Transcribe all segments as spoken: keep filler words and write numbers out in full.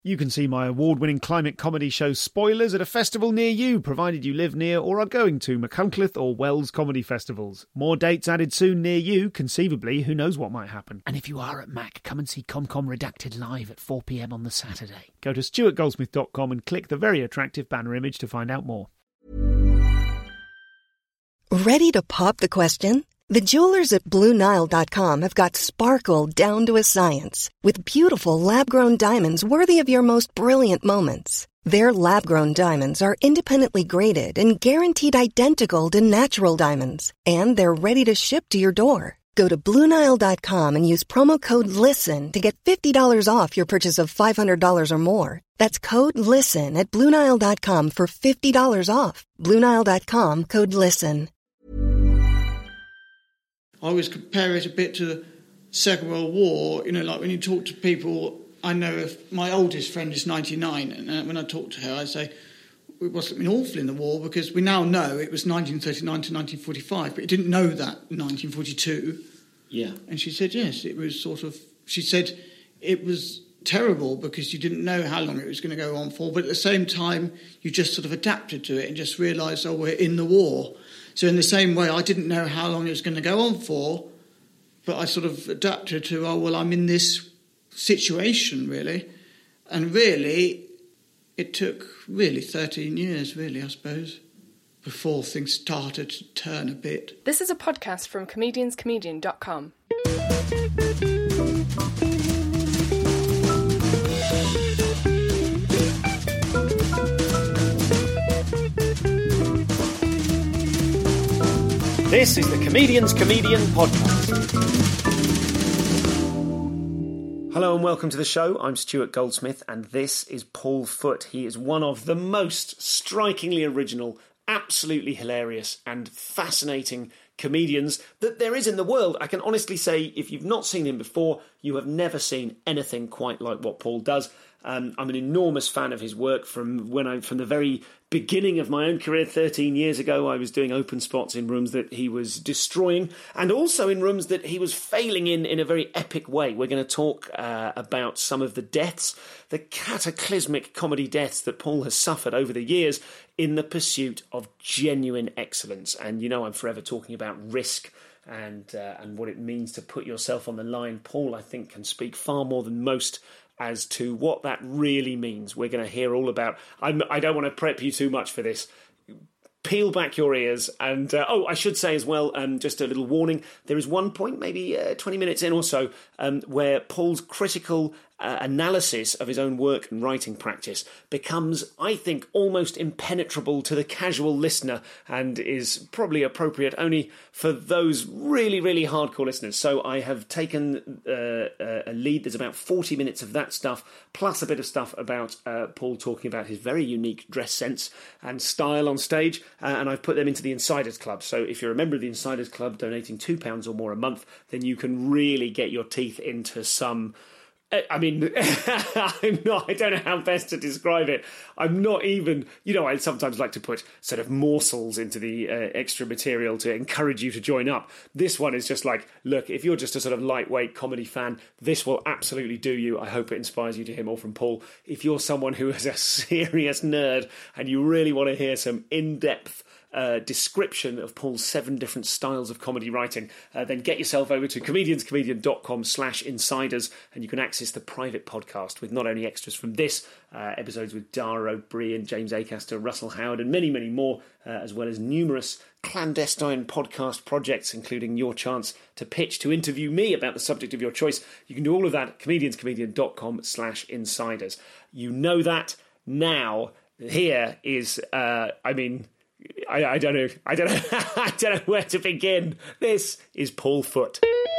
You can see my award-winning climate comedy show Spoilers at a festival near you, provided you live near or are going to Machynlleth or Wells comedy festivals. More dates added soon near you, conceivably, who knows what might happen. And if you are at Mac, come and see ComCom Redacted live at four p m on the Saturday. Go to stuart goldsmith dot com and click the very attractive banner image to find out more. Ready to pop the question? The jewelers at Blue Nile dot com have got sparkle down to a science with beautiful lab-grown diamonds worthy of your most brilliant moments. Their lab-grown diamonds are independently graded and guaranteed identical to natural diamonds, and they're ready to ship to your door. Go to Blue Nile dot com and use promo code LISTEN to get fifty dollars off your purchase of five hundred dollars or more. That's code LISTEN at Blue Nile dot com for fifty dollars off. Blue Nile dot com, code LISTEN. I always compare it a bit to the Second World War. You know, like when you talk to people, I know if my oldest friend is ninety-nine, and when I talk to her, I say, it wasn't been awful in the war, because we now know it was nineteen thirty-nine to nineteen forty-five, but you didn't know that in nineteen forty-two. Yeah. And she said, yes, it was sort of, she said it was terrible because you didn't know how long it was going to go on for, but at the same time, you just sort of adapted to it and just realised, oh, we're in the war. So in the same way, I didn't know how long it was going to go on for, but I sort of adapted to, oh, well, I'm in this situation, really. And really, it took really thirteen years, really, I suppose, before things started to turn a bit. This is a podcast from comedians comedian dot com. This is the Comedians Comedian Podcast. Hello and welcome to the show. I'm Stuart Goldsmith and this is Paul Foot. He is one of the most strikingly original, absolutely hilarious and fascinating comedians that there is in the world. I can honestly say, if you've not seen him before, you have never seen anything quite like what Paul does. Um, I'm an enormous fan of his work from when I, from the very beginning of my own career thirteen years ago. I was doing open spots in rooms that he was destroying and also in rooms that he was failing in in a very epic way. We're going to talk uh, about some of the deaths, the cataclysmic comedy deaths that Paul has suffered over the years in the pursuit of genuine excellence. And you know, I'm forever talking about risk and uh, and what it means to put yourself on the line. Paul, I think, can speak far more than most as to what that really means. We're going to hear all about... I'm, I don't want to prep you too much for this. Peel back your ears. And, uh, oh, I should say as well, um, just a little warning, there is one point, maybe uh, twenty minutes in or so, um, where Paul's critical uh, analysis of his own work and writing practice becomes, I think, almost impenetrable to the casual listener and is probably appropriate only for those really, really hardcore listeners. So I have taken uh, a lead. There's about forty minutes of that stuff, plus a bit of stuff about uh, Paul talking about his very unique dress sense and style on stage, uh, and I've put them into the Insiders Club. So if you're a member of the Insiders Club, donating two pounds or more a month, then you can really get your teeth into some... I mean, I'm not, I don't know how best to describe it. I'm not even, you know, I sometimes like to put sort of morsels into the uh, extra material to encourage you to join up. This one is just like, look, if you're just a sort of lightweight comedy fan, this will absolutely do you. I hope it inspires you to hear more from Paul. If you're someone who is a serious nerd and you really want to hear some in-depth Uh, description of Paul's seven different styles of comedy writing, uh, then get yourself over to comedians comedian dot com slash insiders and you can access the private podcast with not only extras from this, uh, episodes with Dara O'Brien, James Acaster, Russell Howard and many, many more, uh, as well as numerous clandestine podcast projects, including your chance to pitch, to interview me about the subject of your choice. You can do all of that at comedians comedian dot com slash insiders. You know that. Now, here is, uh, I mean... I, I don't know. I don't know. I don't know where to begin. This is Paul Foot.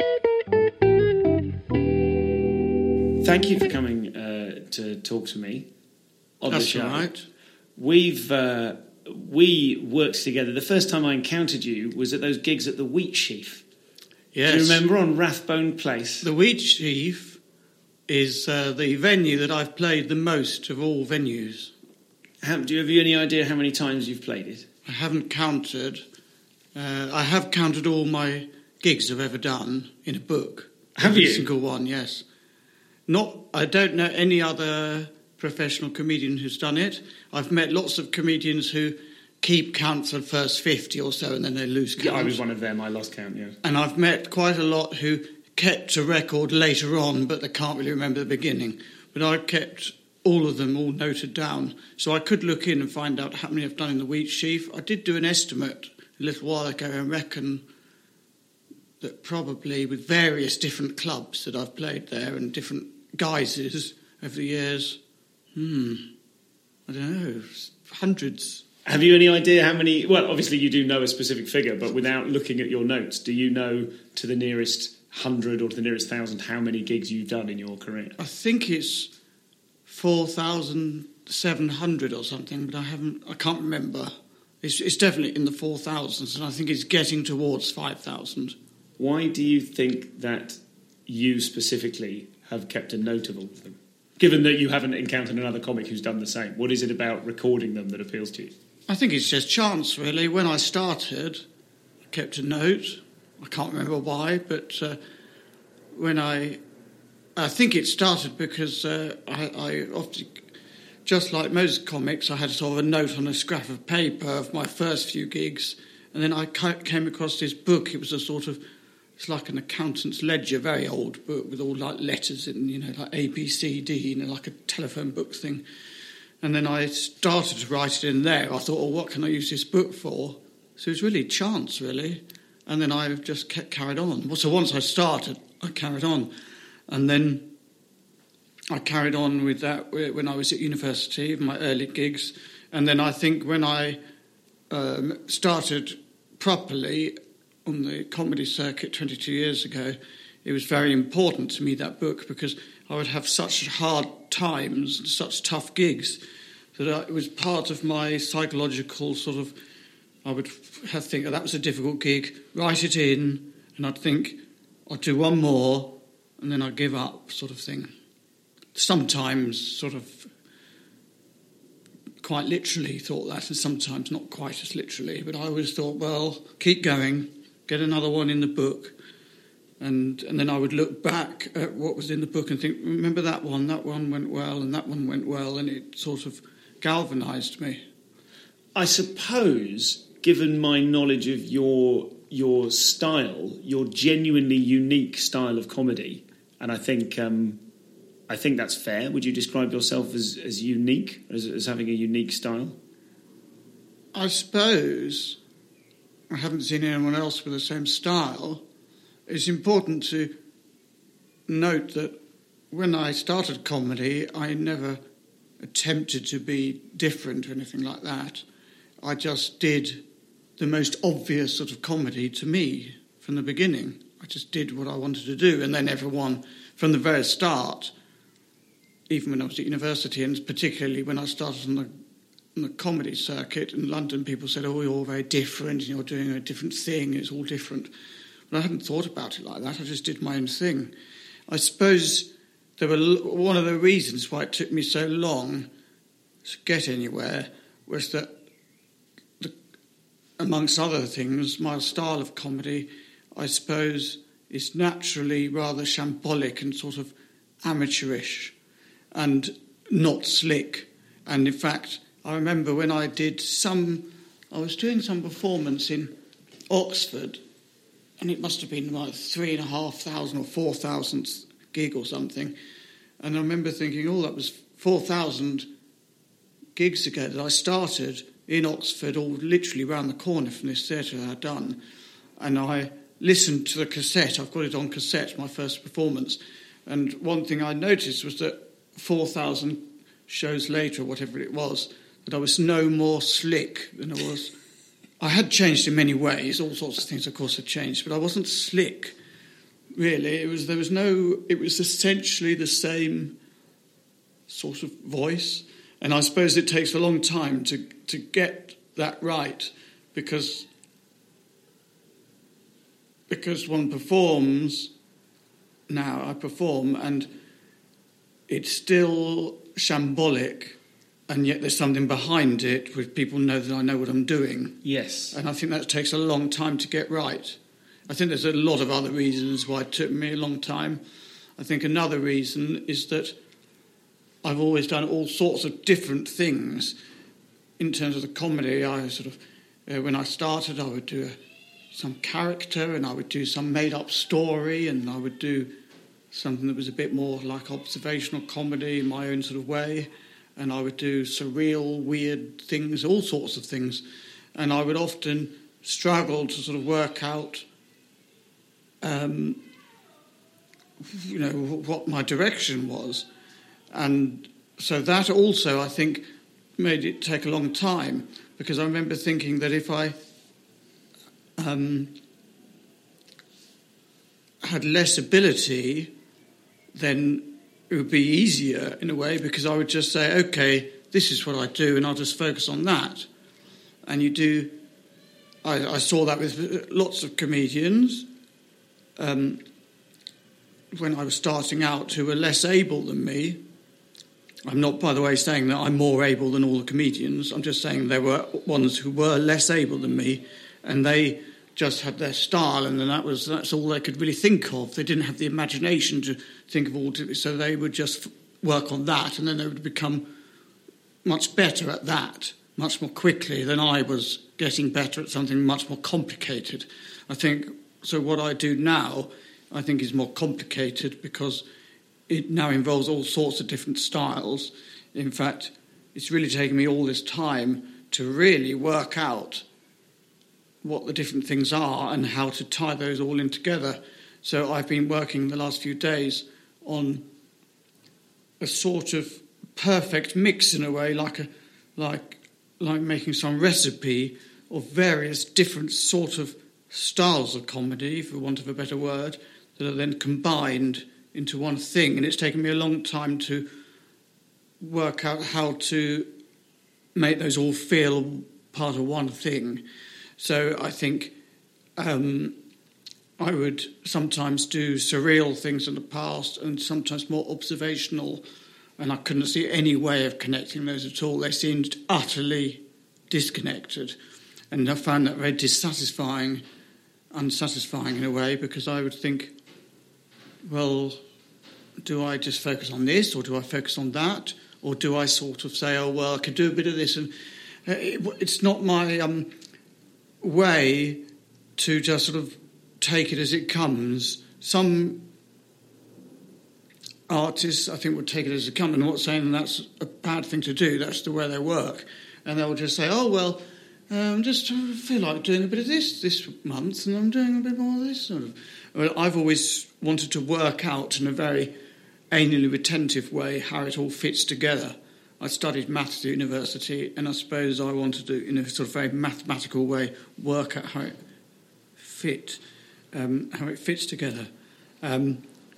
Thank you for coming uh, to talk to me on That's the show. All right. We've uh, we worked together. The first time I encountered you was at those gigs at the Wheat Sheaf. Yes. Do you remember, on Rathbone Place? The Wheat Sheaf is uh, the venue that I've played the most of all venues. How, do you have any idea how many times you've played it? I haven't counted. Uh, I have counted all my gigs I've ever done in a book. Have Every you? single one, yes. Not. I don't know any other professional comedian who's done it. I've met lots of comedians who keep count for the first fifty or so and then they lose count. Yeah, I was one of them. I lost count, yeah. And I've met quite a lot who kept a record later on, but they can't really remember the beginning. But I kept all of them all noted down. So I could look in and find out how many I've done in the Wheat Sheaf. I did do an estimate a little while ago and reckon that probably with various different clubs that I've played there and different guises over the years, hmm, I don't know, hundreds. Have you any idea how many... Well, obviously you do know a specific figure, but without looking at your notes, do you know to the nearest hundred or to the nearest thousand how many gigs you've done in your career? I think it's four thousand seven hundred or something, but I haven't... I can't remember. It's, it's definitely in the four thousands, and I think it's getting towards five thousand. Why do you think that you specifically have kept a note of all of them? Given that you haven't encountered another comic who's done the same, what is it about recording them that appeals to you? I think it's just chance, really. When I started, I kept a note. I can't remember why, but uh, when I... I think it started because uh, I, I often... Just like most comics, I had sort of a note on a scrap of paper of my first few gigs, and then I came across this book. It was a sort of... It's like an accountant's ledger, very old book with all like letters in, you know, like A, B, C, D, you know, like a telephone book thing. And then I started to write it in there. I thought, oh, what can I use this book for? So it was really chance, really. And then I just kept carried on. So once I started, I carried on. And then I carried on with that when I was at university, my early gigs. And then I think when I um, started properly on the comedy circuit twenty-two years ago, it was very important to me, that book, because I would have such hard times and such tough gigs that I, it was part of my psychological sort of... I would have think, oh, that was a difficult gig, write it in, and I'd think, I'd do one more, and then I'd give up, sort of thing. Sometimes sort of quite literally thought that, and sometimes not quite as literally, but I always thought, well, keep going, get another one in the book, and and then I would look back at what was in the book and think, remember that one, that one went well, and that one went well, and it sort of galvanised me. I suppose, given my knowledge of your your style, your genuinely unique style of comedy, and I think um, I think that's fair. Would you describe yourself as, as unique, as, as having a unique style? I suppose... I haven't seen anyone else with the same style. It's important to note that when I started comedy, I never attempted to be different or anything like that. I just did the most obvious sort of comedy to me from the beginning. I just did what I wanted to do, and then everyone, from the very start, even when I was at university, and particularly when I started on the on the comedy circuit in London, people said, oh, you're all very different, you're doing a different thing, it's all different. But I hadn't thought about it like that, I just did my own thing. I suppose there were one of the reasons why it took me so long to get anywhere was that, the, amongst other things, my style of comedy, I suppose, is naturally rather shambolic and sort of amateurish and not slick. And in fact, I remember when I did some... I was doing some performance in Oxford, and it must have been like three and a half thousand or four thousand gig or something. And I remember thinking, oh, that was four thousand gigs ago that I started in Oxford, all literally round the corner from this theatre I'd done. And I listened to the cassette. I've got it on cassette, my first performance. And one thing I noticed was that four thousand shows later, whatever it was, that I was no more slick than I was. I had changed in many ways. All sorts of things, of course, had changed, but I wasn't slick, really. It was there was no. It was essentially the same sort of voice, and I suppose it takes a long time to to get that right, because because one performs. Now I perform, and it's still shambolic. And yet there's something behind it where people know that I know what I'm doing. Yes. And I think that takes a long time to get right. I think there's a lot of other reasons why it took me a long time. I think another reason is that I've always done all sorts of different things in terms of the comedy. I sort of, uh, when I started, I would do a, some character, and I would do some made-up story, and I would do something that was a bit more like observational comedy in my own sort of way, and I would do surreal, weird things, all sorts of things, and I would often struggle to sort of work out, um, you know, what my direction was, and so that also, I think, made it take a long time, because I remember thinking that if I um, had less ability, then it would be easier in a way, because I would just say, OK, this is what I do, and I'll just focus on that. And you do... I, I saw that with lots of comedians um, when I was starting out who were less able than me. I'm not, by the way, saying that I'm more able than all the comedians. I'm just saying there were ones who were less able than me, and they just had their style, and then that was that's all they could really think of. They didn't have the imagination to think of all, to, so they would just work on that, and then they would become much better at that, much more quickly than I was getting better at something much more complicated. I think, so what I do now, I think is more complicated because it now involves all sorts of different styles. In fact, it's really taken me all this time to really work out what the different things are and how to tie those all in together. So I've been working the last few days on a sort of perfect mix in a way, like a like like making some recipe of various different sort of styles of comedy, for want of a better word, that are then combined into one thing. And it's taken me a long time to work out how to make those all feel part of one thing. So I think um, I would sometimes do surreal things in the past and sometimes more observational, and I couldn't see any way of connecting those at all. They seemed utterly disconnected, and I found that very dissatisfying, unsatisfying in a way, because I would think, well, do I just focus on this, or do I focus on that, or do I sort of say, oh, well, I could do a bit of this, and it, it's not my... Um, way to just sort of take it as it comes. Some artists, I think, would take it as it comes, and I'm not saying that's a bad thing to do, that's the way they work, and they'll just say, oh, well, um, just feel like doing a bit of this this month, and I'm doing a bit more of this sort of. Well, I've always wanted to work out in a very anally retentive way how it all fits together. I studied maths at university, and I suppose I wanted to, in a sort of very mathematical way, work out how it fit, um, how it fits together. Um,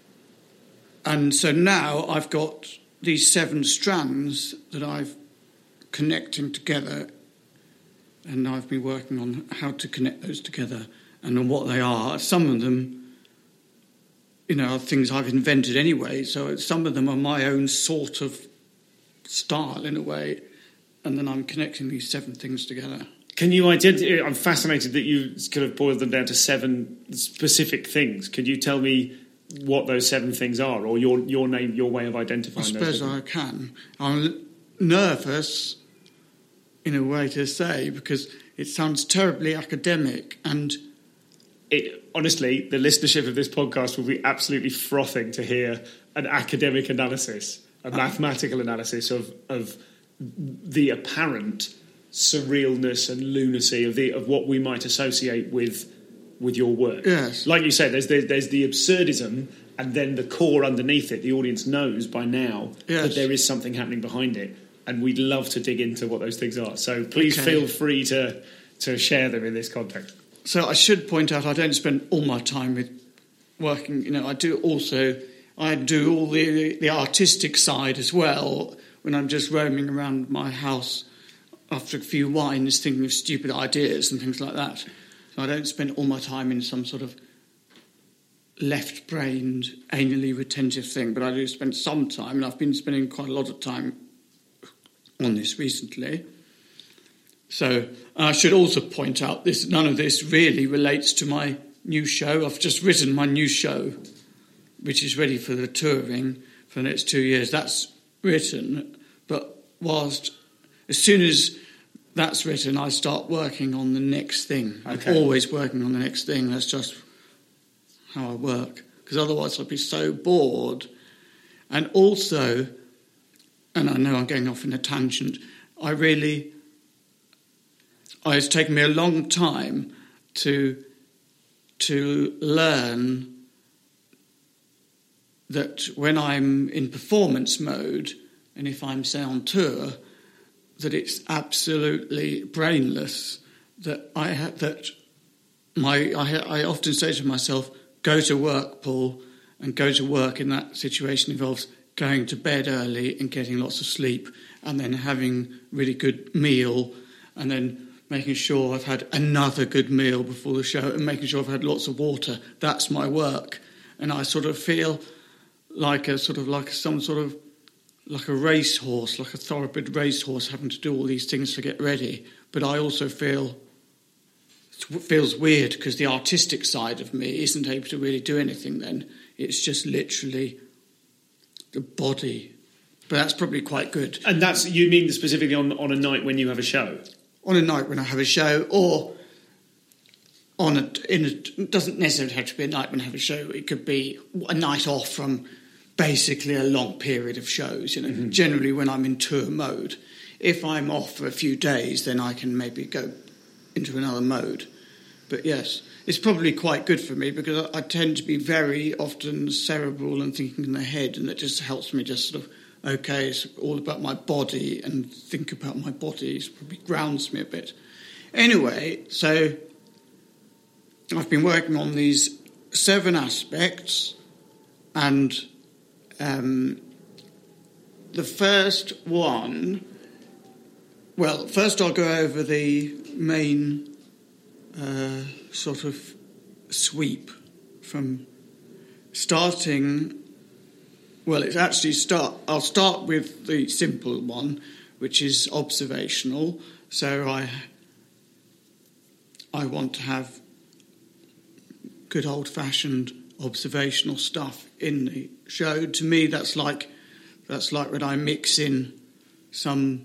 and so now I've got these seven strands that I've connecting together, and I've been working on how to connect those together and on what they are. Some of them, you know, are things I've invented anyway, so some of them are my own sort of style in a way, and then I'm connecting these seven things together. Can you identify? I'm fascinated that you kind of boiled them down to seven specific things. Could you tell me what those seven things are, or your your name, your way of identifying those? I suppose I can. I'm nervous, in a way to say, because it sounds terribly academic, and it, honestly, the listenership of this podcast will be absolutely frothing to hear an academic analysis. A mathematical analysis of of the apparent surrealness and lunacy of the of what we might associate with with your work. Yes, like you said, there's the, there's the absurdism, and then the core underneath it. The audience knows by now yes. that there is something happening behind it, and we'd love to dig into what those things are. So please okay. feel free to to share them in this context. So I should point out, I don't spend all my time with working. You know, I do also. I do all the the artistic side as well when I'm just roaming around my house after a few wines thinking of stupid ideas and things like that. So I don't spend all my time in some sort of left-brained, anally retentive thing, but I do spend some time, and I've been spending quite a lot of time on this recently. So I should also point out this: none of this really relates to my new show. I've just written my new show, which is ready for the touring for the next two years. That's written, but whilst as soon as that's written, I start working on the next thing. Okay. I'm always working on the next thing. That's just how I work. Because otherwise I'd be so bored. And also, and I know I'm going off in a tangent, I really... It's taken me a long time to to learn that when I'm in performance mode, and if I'm, say, on tour, that it's absolutely brainless. That I ha- that my I, ha- I often say to myself, "Go to work, Paul," and go to work in that situation involves going to bed early and getting lots of sleep, and then having a really good meal, and then making sure I've had another good meal before the show, and making sure I've had lots of water. That's my work, and I sort of feel like a sort of like some sort of like a racehorse, like a thoroughbred racehorse, having to do all these things to get ready. But I also feel it feels weird because the artistic side of me isn't able to really do anything. Then it's just literally the body. But that's probably quite good. And that's, you mean specifically on on a night when you have a show? On a night when I have a show, or on a, in a, it doesn't necessarily have to be a night when I have a show. It could be a night off from basically a long period of shows. You know, mm-hmm. Generally when I'm in tour mode. If I'm off for a few days, then I can maybe go into another mode. But yes, it's probably quite good for me because I, I tend to be very often cerebral and thinking in the head, and it just helps me just sort of. Okay, it's all about my body, and think about my body. It probably grounds me a bit. Anyway, so I've been working on these seven aspects, and um, the first one, well, first I'll go over the main uh, sort of sweep from starting... Well, it's actually start. I'll start with the simple one, which is observational. So I, I want to have good old-fashioned observational stuff in the show. To me, that's like that's like when I mix in some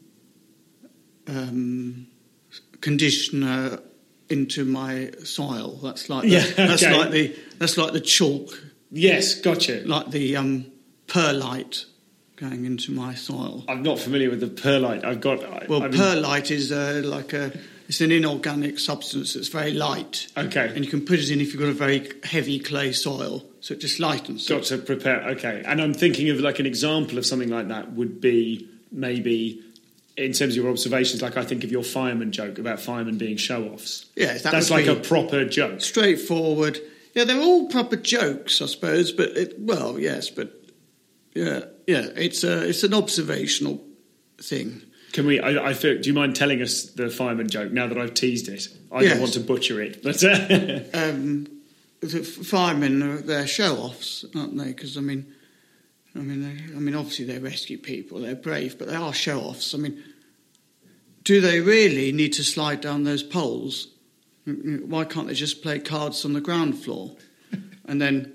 um, conditioner into my soil. That's like the, yeah, okay. that's like the that's like the chalk. Yes, gotcha. Like the um, perlite going into my soil. I'm not familiar with the perlite. I've got... I, well, I mean... perlite is uh, like a... It's an inorganic substance that's very light. Okay. And you can put it in if you've got a very heavy clay soil, so it just lightens Got it. to prepare... Okay. And I'm thinking of like an example of something like that would be maybe... In terms of your observations, like I think of your fireman joke about firemen being show-offs. Yes, that That's would like be a proper joke. Straightforward. Yeah, they're all proper jokes, I suppose. But it, well, yes, but yeah, yeah, it's a, it's an observational thing. Can we? I, I feel. Do you mind telling us the fireman joke now that I've teased it? I yes. don't want to butcher it, but uh... um, the firemen, they're show-offs, aren't they? Because I mean, I mean, they, I mean, obviously they rescue people, they're brave, but they are show-offs. I mean, do they really need to slide down those poles? Why can't they just play cards on the ground floor? And then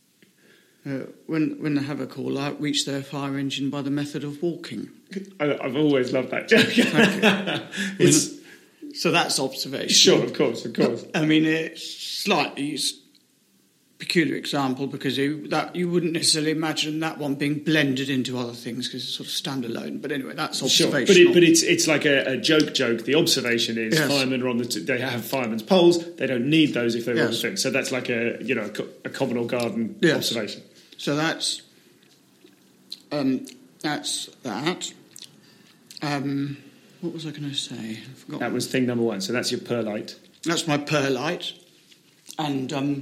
uh, when when they have a call out, reach their fire engine by the method of walking. I, I've always loved that joke. It's, so that's observation. Sure, of course, of course. I mean, it's slightly it's a peculiar example because you, that you wouldn't necessarily imagine that one being blended into other things because it's sort of standalone. But anyway, that's observational. Sure, but, it, but it's it's like a, a joke joke. The observation is yes. firemen are on the t- they have firemen's poles. They don't need those if they're yes. on the thing. So that's like a you know a, co- a common or garden yes. observation. So that's um, that's that. Um, what was I going to say? I forgot. That was thing number one. So that's your perlite. That's my perlite, and um,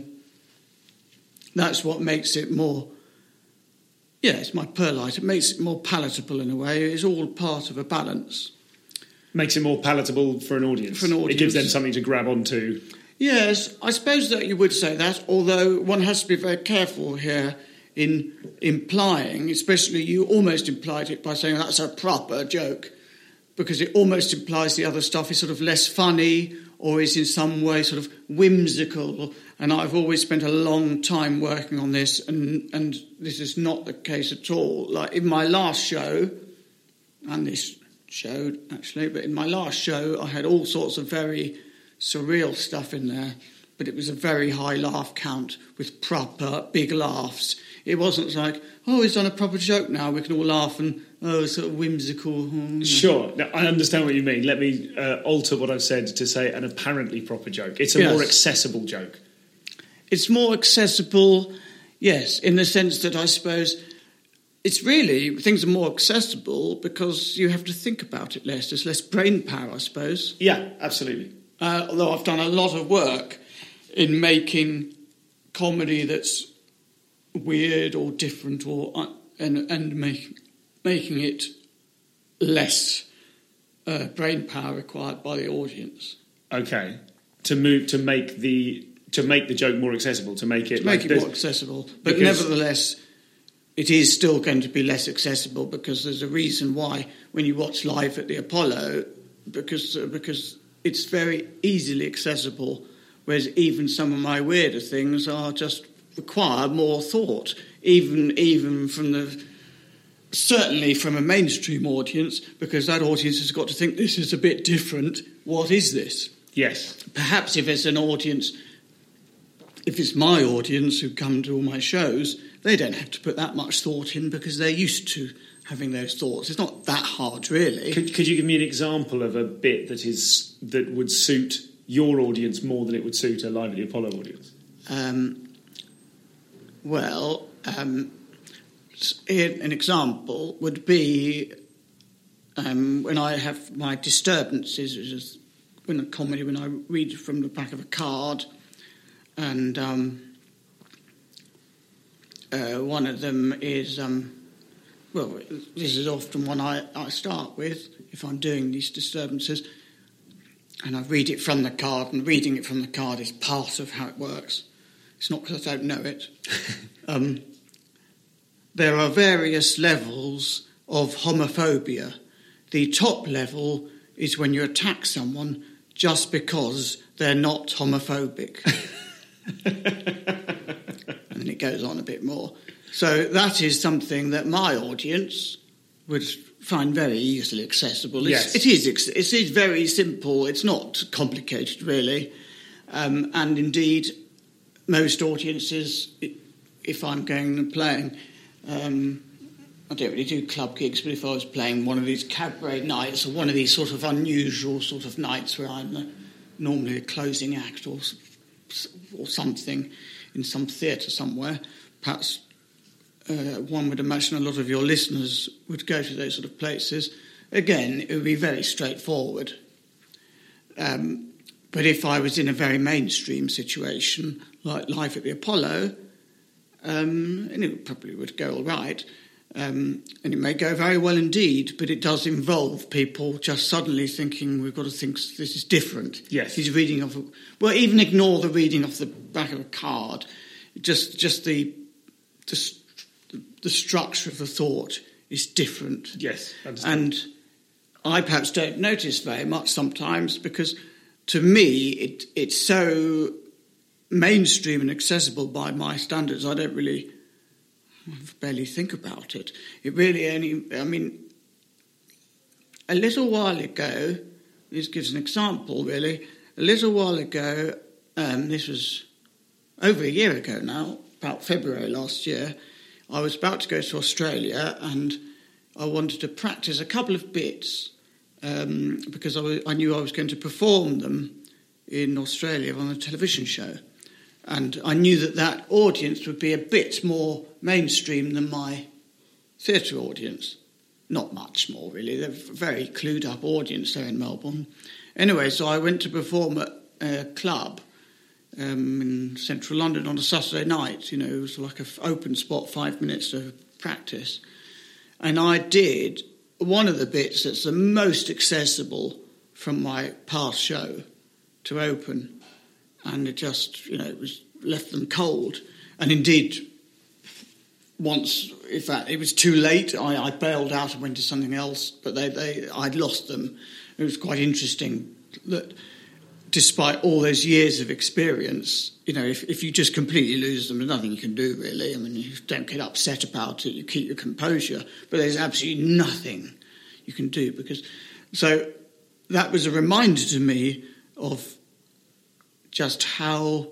that's what makes it more. Yeah, it's my perlite. It makes it more palatable in a way. It's all part of a balance. Makes it more palatable for an audience. For an audience. It gives them something to grab onto. Yes, I suppose that you would say that, although one has to be very careful here in implying, especially you almost implied it by saying that's a proper joke, because it almost implies the other stuff is sort of less funny or is in some way sort of whimsical. And I've always spent a long time working on this, and, and this is not the case at all. Like in my last show, and this showed actually, but in my last show I had all sorts of very surreal stuff in there, but it was a very high laugh count with proper big laughs. It wasn't like, oh, he's done a proper joke now, we can all laugh, and oh, sort of whimsical. Oh, sure, now, I understand what you mean. Let me uh, alter what I've said to say an apparently proper joke. It's a yes. more accessible joke. It's more accessible, yes, in the sense that I suppose it's really, things are more accessible because you have to think about it less. There's less brain power, I suppose. Yeah, absolutely. Uh, although I've done a lot of work in making comedy that's weird or different, or uh, and and make, making it less uh, brain power required by the audience. Okay, to move to make the to make the joke more accessible, to make it to make like it more accessible, but because... nevertheless, it is still going to be less accessible because there's a reason why when you watch live at the Apollo, because uh, because it's very easily accessible, whereas even some of my weirder things are just require more thought, even even from the certainly from a mainstream audience, because that audience has got to think this is a bit different. What is this? Yes. Perhaps if it's an audience, if it's my audience who come to all my shows, they don't have to put that much thought in because they're used to having those thoughts. It's not that hard, really. Could, could you give me an example of a bit that is that would suit your audience more than it would suit a Live at the Apollo audience? Um, well, um, an example would be um, when I have my disturbances, which is when a comedy, when I read from the back of a card, and um, uh, one of them is, um, well, this is often one I, I start with if I'm doing these disturbances, and I read it from the card, and reading it from the card is part of how it works. It's not because I don't know it. um, there are various levels of homophobia. The top level is when you attack someone just because they're not homophobic. And then it goes on a bit more. So that is something that my audience would find very easily accessible. Yes. It's, it is it is very simple. It's not complicated, really. Um, and indeed, most audiences, if I'm going and playing, um, I don't really do club gigs, but if I was playing one of these cabaret nights or one of these sort of unusual sort of nights where I'm the, normally a closing act or or something in some theatre somewhere, perhaps uh, one would imagine a lot of your listeners would go to those sort of places. Again, it would be very straightforward. Um, but if I was in a very mainstream situation, like Live at the Apollo, um, and it probably would go all right, um, and it may go very well indeed, but it does involve people just suddenly thinking we've got to think this is different. Yes. He's reading off, a, well, even ignore the reading off the back of a card, just just the the, the structure of the thought is different. Yes, understand. And I perhaps don't notice very much sometimes because to me it it's so mainstream and accessible by my standards, I don't really I barely think about it. It really only, I mean, a little while ago, this gives an example really, a little while ago, um, this was over a year ago now, about February last year, I was about to go to Australia and I wanted to practice a couple of bits um, because I, was, I knew I was going to perform them in Australia on a television show. And I knew that that audience would be a bit more mainstream than my theatre audience. Not much more, really. They're a very clued-up audience there in Melbourne. Anyway, so I went to perform at a club um, in central London on a Saturday night. You know, it was like an open spot, five minutes to practice. And I did one of the bits that's the most accessible from my past show to open. And it just, you know, it was left them cold. And indeed, once, in fact, it was too late. I, I bailed out and went to something else, but they, they, I'd lost them. It was quite interesting that despite all those years of experience, you know, if, if you just completely lose them, there's nothing you can do, really. I mean, you don't get upset about it, you keep your composure, but there's absolutely nothing you can do. Because so that was a reminder to me of just how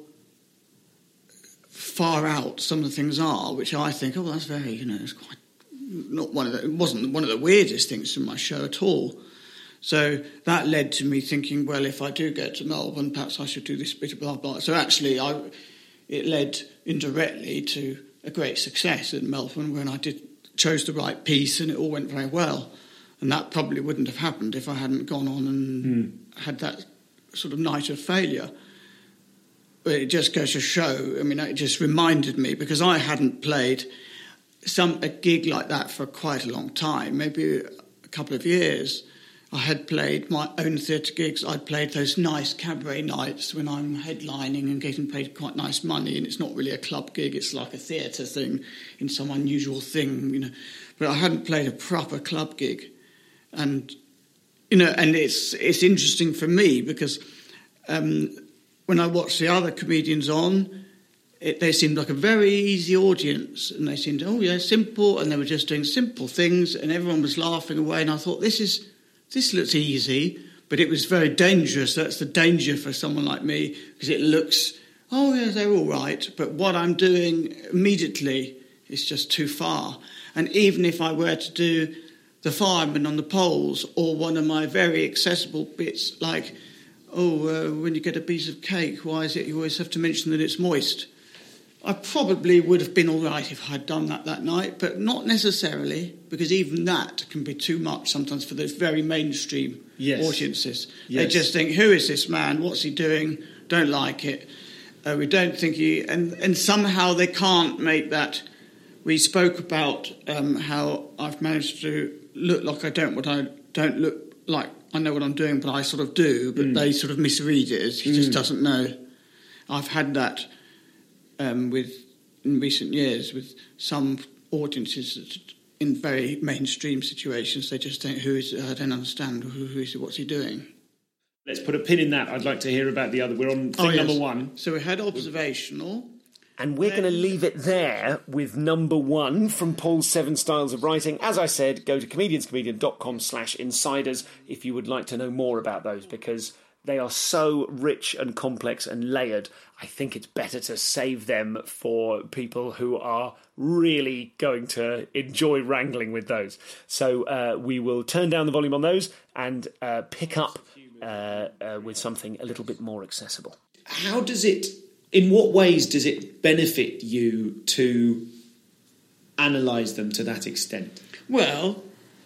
far out some of the things are, which I think, oh, that's very, you know, it's quite not one of the, it wasn't one of the weirdest things in my show at all. So that led to me thinking, well, if I do get to Melbourne, perhaps I should do this bit of blah, blah. So actually, I, it led indirectly to a great success in Melbourne when I did chose the right piece and it all went very well. And that probably wouldn't have happened if I hadn't gone on and mm. had that sort of night of failure. But it just goes to show, I mean, it just reminded me, because I hadn't played some a gig like that for quite a long time, maybe a couple of years. I had played my own theatre gigs. I'd played those nice cabaret nights when I'm headlining and getting paid quite nice money, and it's not really a club gig, it's like a theatre thing in some unusual thing, you know. But I hadn't played a proper club gig. And, you know, and it's it's interesting for me because um, when I watch the other comedians on, it, they seemed like a very easy audience, and they seemed, oh, yeah, simple, and they were just doing simple things, and everyone was laughing away, and I thought, this is... This looks easy, but it was very dangerous. That's the danger for someone like me, because it looks, oh, yeah, they're all right. But what I'm doing immediately is just too far. And even if I were to do the fireman on the poles or one of my very accessible bits like, oh, uh, when you get a piece of cake, why is it you always have to mention that it's moist? I probably would have been all right if I'd done that that night, but not necessarily, because even that can be too much sometimes for those very mainstream yes. audiences. Yes. They just think, who is this man? What's he doing? Don't like it. Uh, we don't think he... And, and somehow they can't make that... We spoke about um, how I've managed to look like I don't what I don't look like I know what I'm doing, but I sort of do, but mm. they sort of misread it as he mm. just doesn't know. I've had that... Um, with in recent years, with some audiences that in very mainstream situations, they just think, "Who is it? I don't understand. Who, who is it? What's he doing?" Let's put a pin in that. I'd like to hear about the other. We're on thing oh, yes. number one. So we had observational, and we're going to leave it there with number one from Paul's Seven Styles of Writing. As I said, go to comedianscomedian dot com slash insiders if you would like to know more about those, because they are so rich and complex and layered. I think it's better to save them for people who are really going to enjoy wrangling with those. So uh, we will turn down the volume on those and uh, pick up uh, uh, with something a little bit more accessible. How does it, in what ways does it benefit you to analyse them to that extent? Well,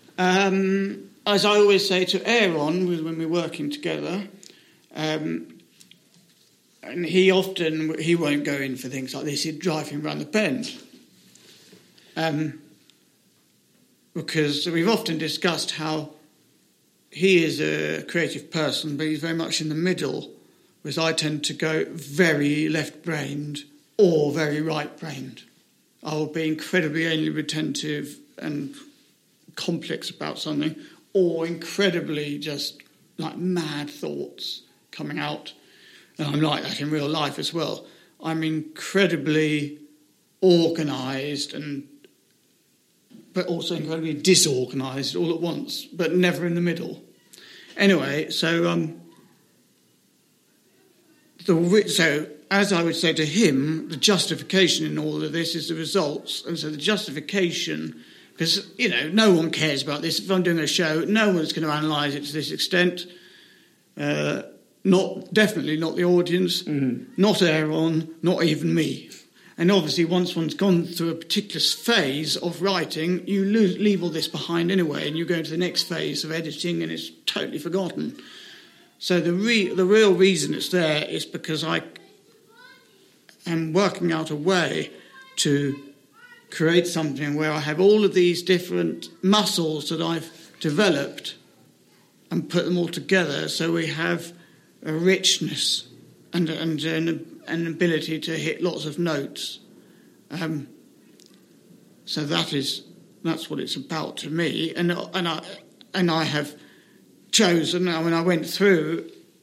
um, as I always say to Aaron when we're working together, Um, and he often, he won't go in for things like this, he'd drive him round the bend. Um, because we've often discussed how he is a creative person, but he's very much in the middle, whereas I tend to go very left-brained or very right-brained. I will be incredibly anally retentive and complex about something, or incredibly just like mad thoughts coming out, and I'm like that in real life as well. I'm incredibly organised, and but also incredibly disorganised all at once, but never in the middle. Anyway, so um, the so as I would say to him, the justification in all of this is the results, and so the justification, because you know no one cares about this. If I'm doing a show, no one's going to analyse it to this extent. Uh, Not definitely not the audience, mm-hmm. not Aaron, not even me. And obviously, once one's gone through a particular phase of writing, you lose, leave all this behind anyway, and you go into the next phase of editing, and it's totally forgotten. So the re- the real reason it's there is because I am working out a way to create something where I have all of these different muscles that I've developed and put them all together, so we have a richness and, and an, an ability to hit lots of notes. Um, so that is that's what it's about to me. And and I and I have chosen. I mean, I went through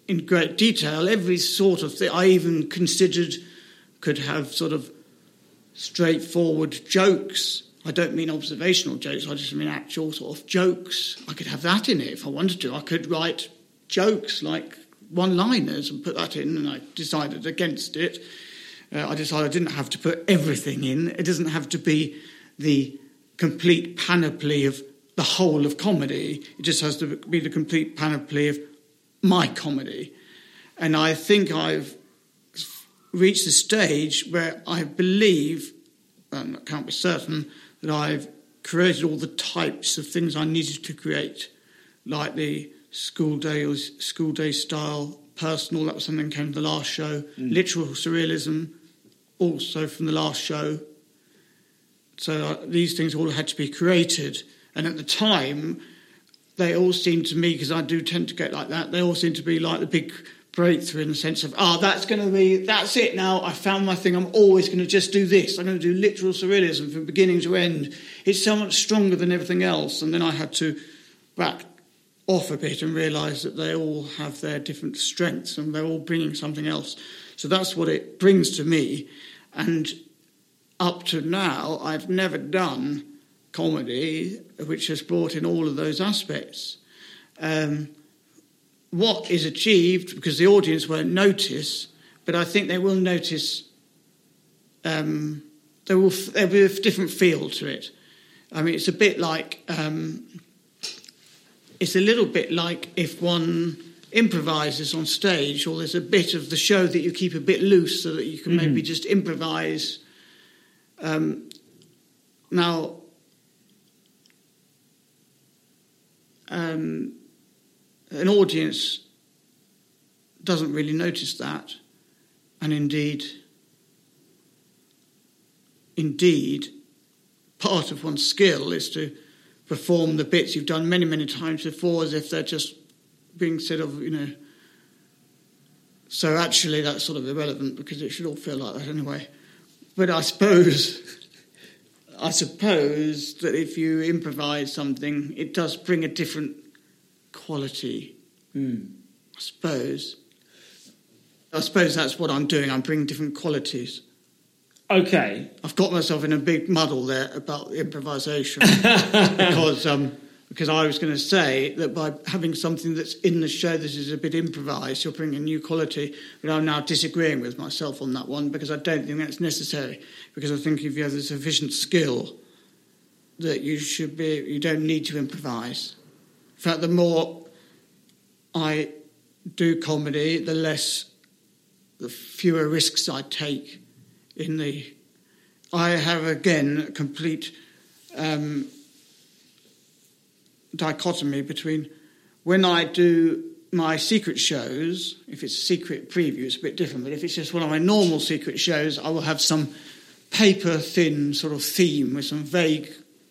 in great detail every sort of thing. I even considered could have sort of straightforward jokes. I don't mean observational jokes, I just mean actual sort of jokes. I could have that in it if I wanted to. I could write jokes like one-liners and put that in, and I decided against it. Uh, I decided I didn't have to put everything in. It doesn't have to be the complete panoply of the whole of comedy. It just has to be the complete panoply of my comedy. And I think I've reached a stage where I believe, and I can't be certain, that I've created all the types of things I needed to create, like the school day, school day style, personal, that was something that came from the last show, mm. literal surrealism, also from the last show. So uh, these things all had to be created. And at the time, they all seemed to me, because I do tend to get like that, they all seemed to be like the big breakthrough in the sense of, ah, oh, that's going to be, that's it now, I found my thing, I'm always going to just do this, I'm going to do literal surrealism from beginning to end. It's so much stronger than everything else. And then I had to back off a bit and realise that they all have their different strengths and they're all bringing something else. So that's what it brings to me. And up to now, I've never done comedy which has brought in all of those aspects. Um, what is achieved, because the audience won't notice, but I think they will notice, um, there will there'll be a different feel to it. I mean, it's a bit like, um, it's a little bit like if one improvises on stage, or there's a bit of the show that you keep a bit loose so that you can mm-hmm. maybe just improvise. Um, now, um, an audience doesn't really notice that, and indeed, indeed, part of one's skill is to perform the bits you've done many, many times before as if they're just being said of, you know. So actually, that's sort of irrelevant because it should all feel like that anyway. But I suppose, I suppose that if you improvise something, it does bring a different quality. Mm. I suppose. I suppose that's what I'm doing. I'm bringing different qualities. Okay. I've got myself in a big muddle there about improvisation because um, because I was going to say that by having something that's in the show that is a bit improvised, you're bringing a new quality, but I'm now disagreeing with myself on that one because I don't think that's necessary, because I think if you have the sufficient skill that you should be, you don't need to improvise. In fact, the more I do comedy, the less, the fewer risks I take. In the, I have again a complete um, dichotomy between when I do my secret shows. If it's a secret preview, it's a bit different. But if it's just one of my normal secret shows, I will have some paper thin sort of theme with some vague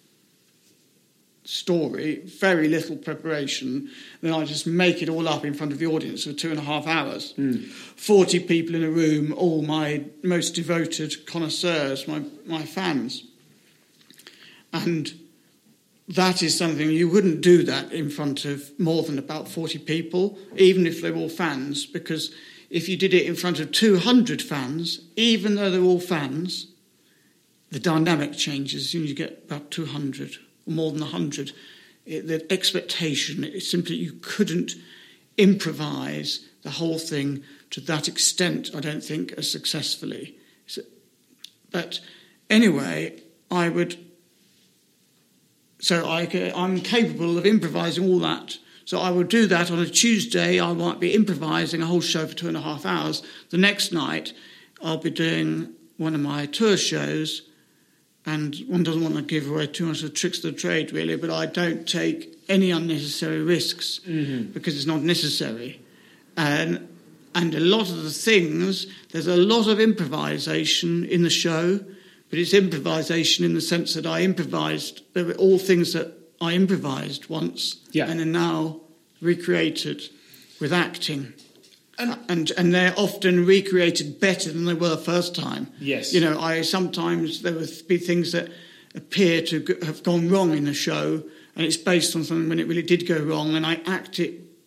story, very little preparation, then I just make it all up in front of the audience for two and a half hours. Mm. forty people in a room, all my most devoted connoisseurs, my, my fans. And that is something, you wouldn't do that in front of more than about forty people, even if they were all fans, because if you did it in front of two hundred fans, even though they're all fans, the dynamic changes as soon as you get about two hundred. Or more than one hundred, it, the expectation is simply you couldn't improvise the whole thing to that extent, I don't think, as successfully. So, but anyway, I would... So I, I'm capable of improvising all that. So I would do that on a Tuesday. I might be improvising a whole show for two and a half hours. The next night, I'll be doing one of my tour shows. And one doesn't want to give away too much of the tricks of the trade, really, but I don't take any unnecessary risks mm-hmm. because it's not necessary. And and a lot of the things, there's a lot of improvisation in the show, but it's improvisation in the sense that I improvised. There were all things that I improvised once yeah. and are now recreated with acting. And, and and they're often recreated better than they were first time. Yes. You know, I sometimes there will be things that appear to have gone wrong in the show, and it's based on something when it really did go wrong, and I act it.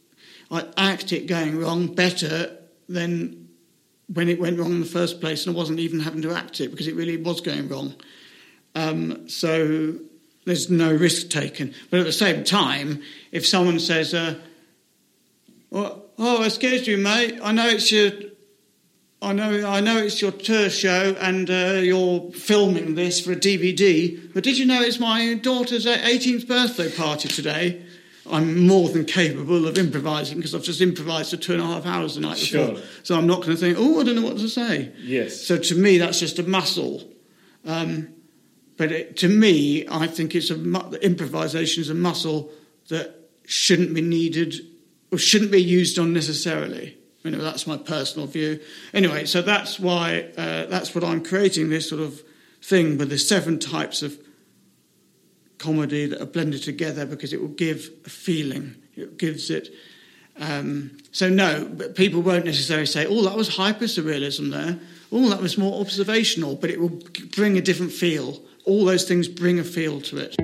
I act it going wrong better than when it went wrong in the first place, and I wasn't even having to act it because it really was going wrong. Um, so there's no risk taken. But at the same time, if someone says, uh, well, "Oh, excuse you, mate. I know it's your, I know, I know it's your tour show, and uh, you're filming this for a D V D. But did you know it's my daughter's eighteenth birthday party today?" I'm more than capable of improvising because I've just improvised for two and a half hours the night Sure. before. So I'm not going to think, "Oh, I don't know what to say." Yes. So to me, that's just a muscle. Um, but it, to me, I think it's a mu- improvisation is a muscle that shouldn't be needed or shouldn't be used unnecessarily. You know, that's my personal view. Anyway, so that's why uh, that's what I'm creating, this sort of thing with the seven types of comedy that are blended together, because it will give a feeling. It gives it. Um, so no, but people won't necessarily say, "Oh, that was hyper-surrealism there. Oh, that was more observational," but it will bring a different feel. All those things bring a feel to it.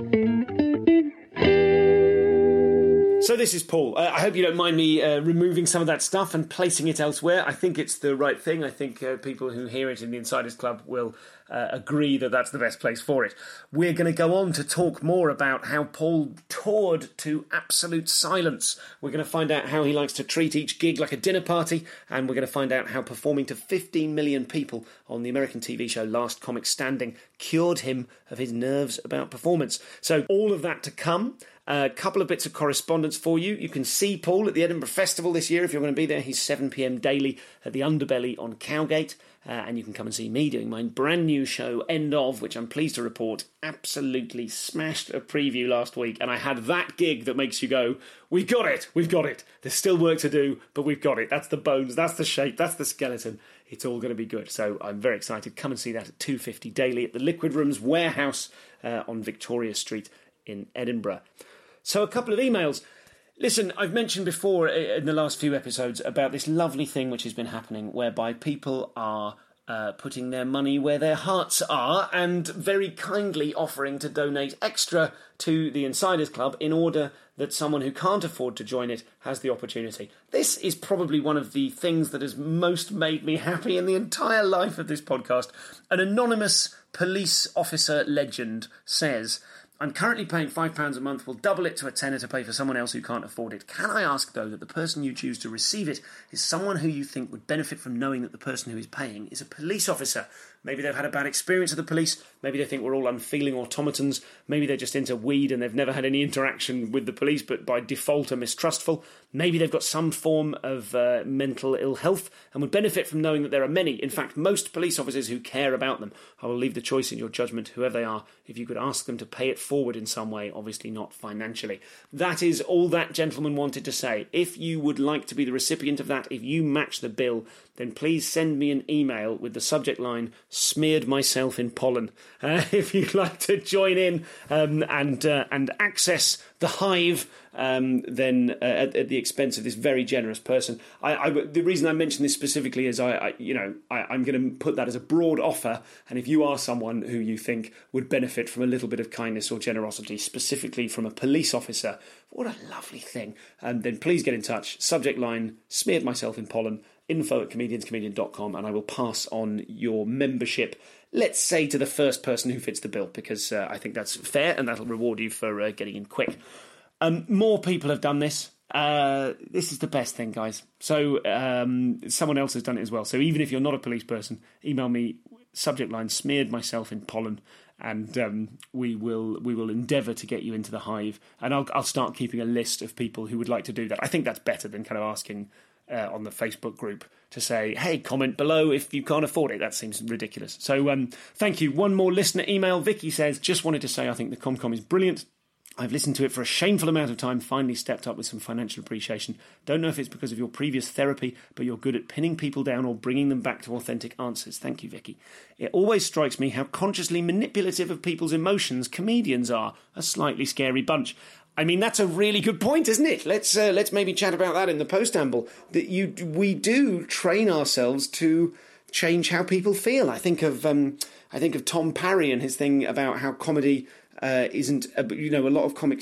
So this is Paul. Uh, I hope you don't mind me uh, removing some of that stuff and placing it elsewhere. I think it's the right thing. I think uh, people who hear it in the Insiders Club will uh, agree that that's the best place for it. We're going to go on to talk more about how Paul toured to absolute silence. We're going to find out how he likes to treat each gig like a dinner party, and we're going to find out how performing to fifteen million people on the American T V show Last Comic Standing cured him of his nerves about performance. So all of that to come. A couple of bits of correspondence for you. You can see Paul at the Edinburgh Festival this year if you're going to be there. He's seven p.m. daily at the Underbelly on Cowgate. Uh, and you can come and see me doing my brand new show, End Of, which I'm pleased to report absolutely smashed a preview last week. And I had that gig that makes you go, we've got it, we've got it. There's still work to do, but we've got it. That's the bones, that's the shape, that's the skeleton. It's all going to be good. So I'm very excited. Come and see that at two fifty daily at the Liquid Rooms Warehouse uh, on Victoria Street in Edinburgh. So a couple of emails. Listen, I've mentioned before in the last few episodes about this lovely thing which has been happening whereby people are uh, putting their money where their hearts are and very kindly offering to donate extra to the Insiders Club in order that someone who can't afford to join it has the opportunity. This is probably one of the things that has most made me happy in the entire life of this podcast. An anonymous police officer legend says, "I'm currently paying five pounds a month, will double it to a tenner to pay for someone else who can't afford it. Can I ask, though, that the person you choose to receive it is someone who you think would benefit from knowing that the person who is paying is a police officer? Maybe they've had a bad experience with the police, maybe they think we're all unfeeling automatons, maybe they're just into weed and they've never had any interaction with the police but by default are mistrustful. Maybe they've got some form of uh, mental ill health and would benefit from knowing that there are many, in fact most police officers who care about them. I will leave the choice in your judgment, whoever they are, if you could ask them to pay it forward in some way, obviously not financially." That is all that gentleman wanted to say. If you would like to be the recipient of that, if you match the bill, then please send me an email with the subject line, "Smeared myself in pollen." Uh, if you'd like to join in um, and uh, and access the hive, um, then uh, at, at the expense of this very generous person. I, I, the reason I mention this specifically is I, I you know, I, I'm going to put that as a broad offer. And if you are someone who you think would benefit from a little bit of kindness or generosity, specifically from a police officer, what a lovely thing. Um, then please get in touch. Subject line, "Smeared myself in pollen." Info at comedians comedian dot com, and I will pass on your membership, let's say, to the first person who fits the bill, because uh, I think that's fair and that'll reward you for uh, getting in quick. Um, more people have done this. Uh, this is the best thing, guys. So um, someone else has done it as well. So even if you're not a police person, email me, subject line, "Smeared myself in pollen," and um, we will we will endeavour to get you into the hive. And I'll, I'll start keeping a list of people who would like to do that. I think that's better than kind of asking Uh, on the Facebook group to say, hey, comment below if you can't afford it. That seems ridiculous. So um, thank you. One more listener email. Vicky says, "Just wanted to say I think the ComCom is brilliant. I've listened to it for a shameful amount of time, finally stepped up with some financial appreciation. Don't know if it's because of your previous therapy, but you're good at pinning people down or bringing them back to authentic answers. Thank you, Vicky. It always strikes me how consciously manipulative of people's emotions comedians are. A slightly scary bunch." I mean, that's a really good point, isn't it? Let's uh, let's maybe chat about that in the postamble. That you we do train ourselves to change how people feel. I think of um, I think of Tom Parry and his thing about how comedy uh, isn't. Uh, you know, a lot of comics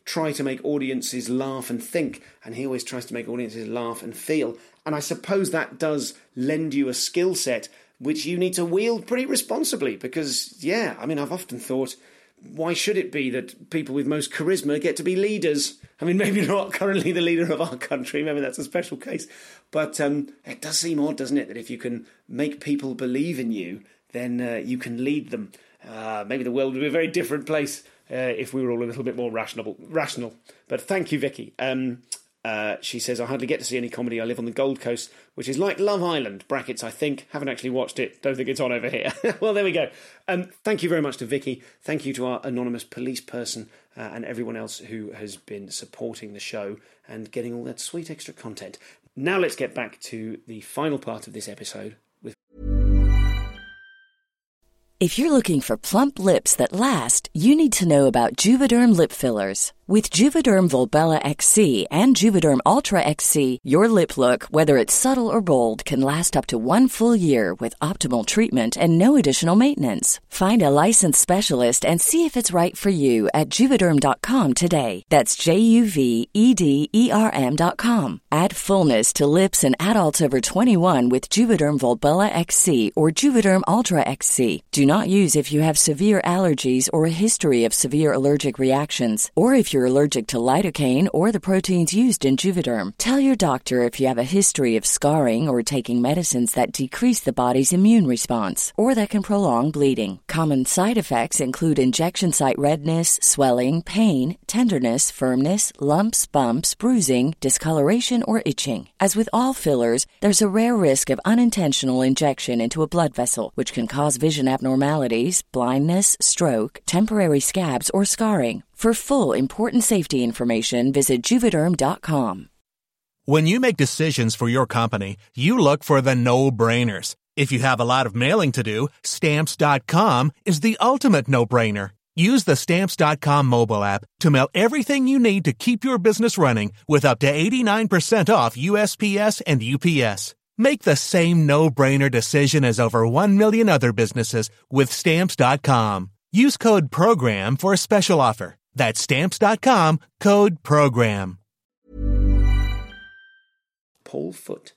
try to make audiences laugh and think, and he always tries to make audiences laugh and feel. And I suppose that does lend you a skill set which you need to wield pretty responsibly, because, yeah, I mean, I've often thought, why should it be that people with most charisma get to be leaders? I mean, maybe not currently the leader of our country, maybe that's a special case, but um, it does seem odd, doesn't it, that if you can make people believe in you, then uh, you can lead them. Uh, maybe the world would be a very different place uh, if we were all a little bit more rational. rational. But thank you, Vicky. Um, uh, she says, I hardly get to see any comedy. I live on the Gold Coast, which is like Love Island, brackets, I think. Haven't actually watched it. Don't think it's on over here. Well, there we go. Um, thank you very much to Vicky. Thank you to our anonymous police person uh, and everyone else who has been supporting the show and getting all that sweet extra content. Now let's get back to the final part of this episode. With If you're looking for plump lips that last, you need to know about Juvederm lip fillers. With Juvederm Volbella X C and Juvederm Ultra X C, your lip look, whether it's subtle or bold, can last up to one full year with optimal treatment and no additional maintenance. Find a licensed specialist and see if it's right for you at Juvederm dot com today. That's J U V E D E R M dot com. Add fullness to lips in adults over twenty-one with Juvederm Volbella X C or Juvederm Ultra X C. Do not use if you have severe allergies or a history of severe allergic reactions, or if you're allergic to lidocaine or the proteins used in Juvederm. Tell your doctor if you have a history of scarring or taking medicines that decrease the body's immune response or that can prolong bleeding. Common side effects include injection site redness, swelling, pain, tenderness, firmness, lumps, bumps, bruising, discoloration, or itching. As with all fillers, there's a rare risk of unintentional injection into a blood vessel, which can cause vision abnormalities, blindness, stroke, temporary scabs, or scarring. For full, important safety information, visit Juvederm dot com. When you make decisions for your company, you look for the no-brainers. If you have a lot of mailing to do, Stamps dot com is the ultimate no-brainer. Use the Stamps dot com mobile app to mail everything you need to keep your business running with up to eighty-nine percent off U S P S and U P S. Make the same no-brainer decision as over one million other businesses with Stamps dot com. Use code PROGRAM for a special offer. That's Stamps dot com, code PROGRAM. Paul Foot.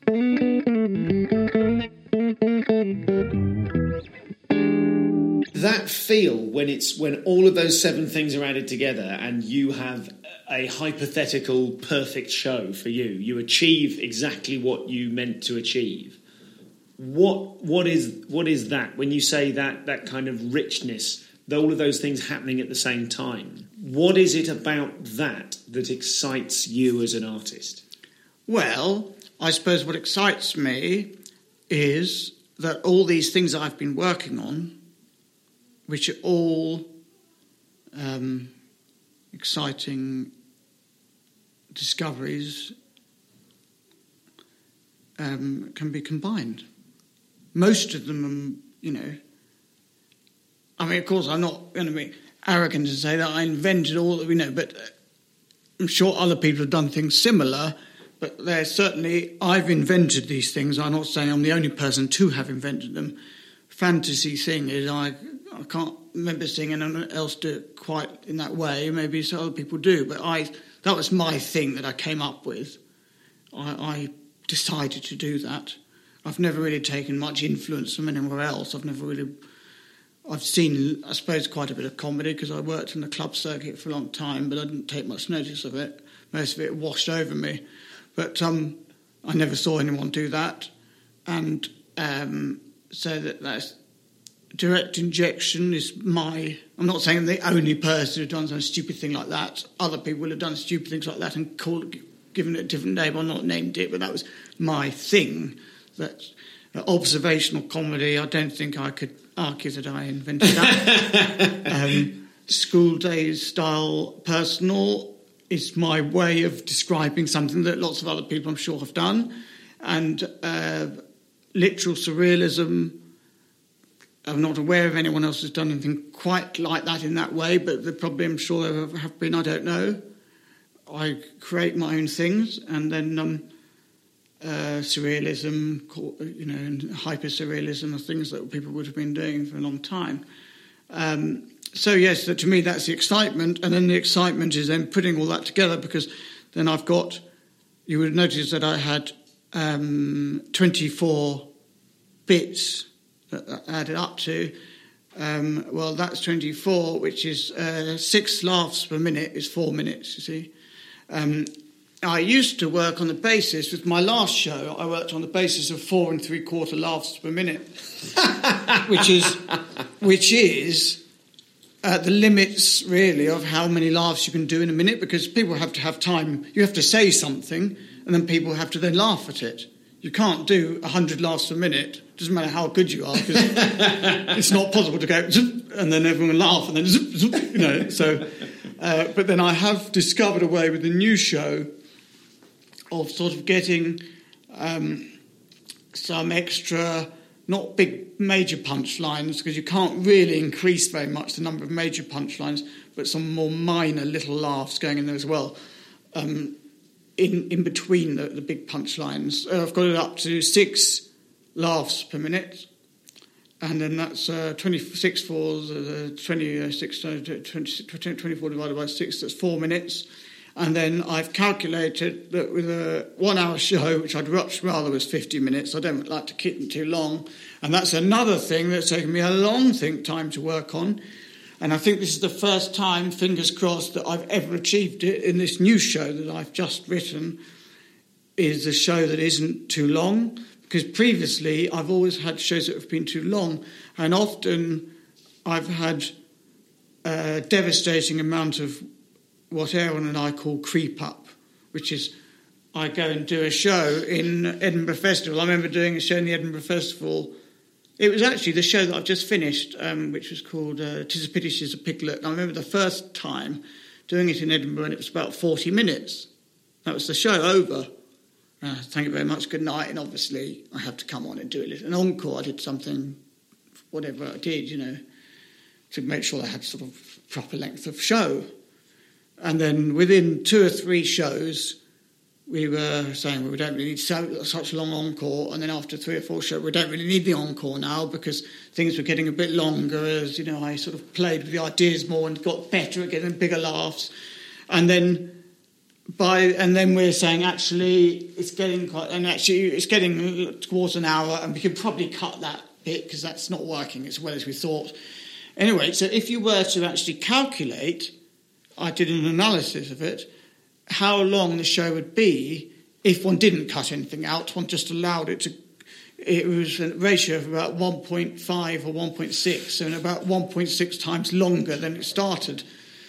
That feel when it's when all of those seven things are added together and you have a hypothetical perfect show for you. You achieve exactly what you meant to achieve. What what is what is that when you say that that kind of richness, all of those things happening at the same time? What is it about that that excites you as an artist? Well, I suppose what excites me is that all these things I've been working on, which are all um, exciting discoveries, um, can be combined. Most of them, you know, I mean, of course, I'm not going to be arrogant to say that I invented all that we know, but I'm sure other people have done things similar, but they're certainly, I've invented these things. I'm not saying I'm the only person to have invented them. Fantasy thing is, I, I can't remember seeing anyone else do it quite in that way. Maybe some other people do, but I that was my thing that I came up with. I, I decided to do that. I've never really taken much influence from anywhere else. I've never really... I've seen, I suppose, quite a bit of comedy because I worked in the club circuit for a long time, but I didn't take much notice of it. Most of it washed over me. But um, I never saw anyone do that. And um, so that that's direct injection is my... I'm not saying I'm the only person who's done some stupid thing like that. Other people have done stupid things like that and called, given it a different name. I've not named it, but that was my thing. That uh, observational comedy, I don't think I could argue that I invented that. um, school days style personal is my way of describing something that lots of other people I'm sure have done. And uh, literal surrealism, I'm not aware of anyone else who's done anything quite like that in that way, but there probably, I'm sure there have been, I don't know. I create my own things, and then um, uh, surrealism, you know, and hyper-surrealism are things that people would have been doing for a long time. Um, so yes, so to me that's the excitement, and then the excitement is then putting all that together, because then I've got, you would notice that I had um, twenty-four bits that that added up to. Um, well, that's twenty-four, which is uh, six laughs per minute is four minutes, you see. Um, I used to work on the basis, with my last show, I worked on the basis of four and three quarter laughs per minute, which is which is uh, the limits, really, of how many laughs you can do in a minute, because people have to have time. You have to say something, and then people have to then laugh at it. You can't do one hundred laughs per minute. Doesn't matter how good you are, because it's not possible to go zoop, and then everyone will laugh, and then zoop, zoop, you know. So, uh, but then I have discovered a way with the new show of sort of getting um, some extra, not big major punchlines, because you can't really increase very much the number of major punchlines, but some more minor little laughs going in there as well. Um, In, in between the, the big punchlines. Uh, I've got it up to six laughs per minute, and then that's uh, twenty-six fours, uh, twenty-six, uh, twenty, twenty-four divided by six, that's four minutes. And then I've calculated that with a one-hour show, which I'd much rather was fifty minutes, I don't like to keep them too long, and that's another thing that's taken me a long think time to work on. And I think this is the first time, fingers crossed, that I've ever achieved it in this new show that I've just written, is a show that isn't too long. Because previously I've always had shows that have been too long, and often I've had a devastating amount of what Aaron and I call creep up, which is I go and do a show in Edinburgh Festival. I remember doing a show in the Edinburgh Festival. It was actually the show that I've just finished, um, which was called uh, Tis a Pity She's a Piglet. And I remember the first time doing it in Edinburgh, and it was about forty minutes. That was the show over. Uh, thank you very much, good night. And obviously I have to come on and do it. An encore, I did something, whatever I did, you know, to make sure I had sort of proper length of show. And then within two or three shows, we were saying, well, we don't really need so, such a long encore. And then after three or four shows, we don't really need the encore now, because things were getting a bit longer as, you know, I sort of played with the ideas more and got better at getting bigger laughs. And then by and then we're saying, actually, it's getting quite, and actually it's getting towards an hour, and we could probably cut that bit because that's not working as well as we thought. Anyway, so if you were to actually calculate, I did an analysis of it, how long the show would be if one didn't cut anything out, one just allowed it to. It was a ratio of about one point five or one point six, and about one point six times longer than it started.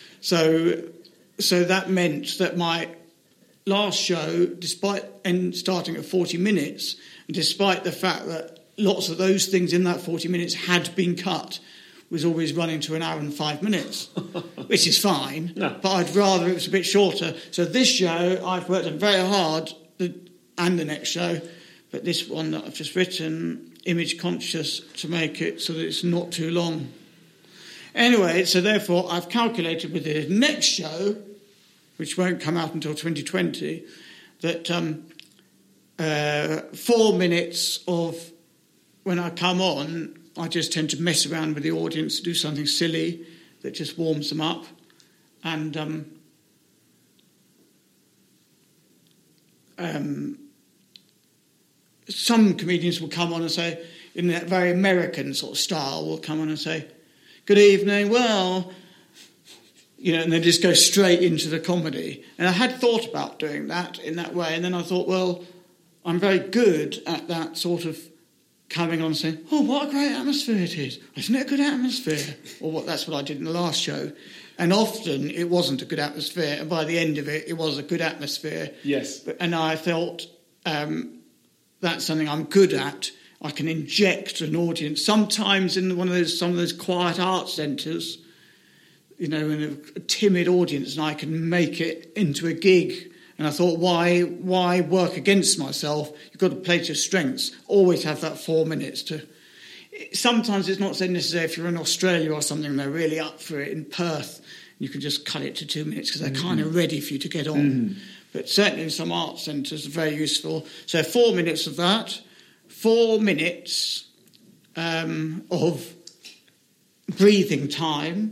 So, so that meant that my last show, despite and starting at forty minutes, and despite the fact that lots of those things in that forty minutes had been cut, was always running to an hour and five minutes, which is fine, no. But I'd rather it was a bit shorter. So this show, I've worked on very hard, and the next show, but this one that I've just written, Image Conscious, to make it so that it's not too long. Anyway, so therefore I've calculated with the next show, which won't come out until twenty twenty, that um, uh, four minutes of when I come on, I just tend to mess around with the audience, do something silly that just warms them up. And um, um, some comedians will come on and say, in that very American sort of style, will come on and say, good evening, well, you know, and then just go straight into the comedy. And I had thought about doing that in that way, and then I thought, well, I'm very good at that sort of coming on and saying, oh, what a great atmosphere it is. Isn't it a good atmosphere? Or what? That's what I did in the last show. And often it wasn't a good atmosphere, and by the end of it, it was a good atmosphere. Yes. But, and I felt um, that's something I'm good at. I can inject an audience. Sometimes in one of those, some of those quiet art centres, you know, in a, a timid audience, and I can make it into a gig. And I thought, why why work against myself? You've got to play to your strengths. Always have that four minutes to... Sometimes it's not so necessary if you're in Australia or something, they're really up for it. In Perth, you can just cut it to two minutes because they're mm-hmm. kind of ready for you to get on. Mm-hmm. But certainly in some art centres, it's very useful. So four minutes of that, four minutes um, of breathing time,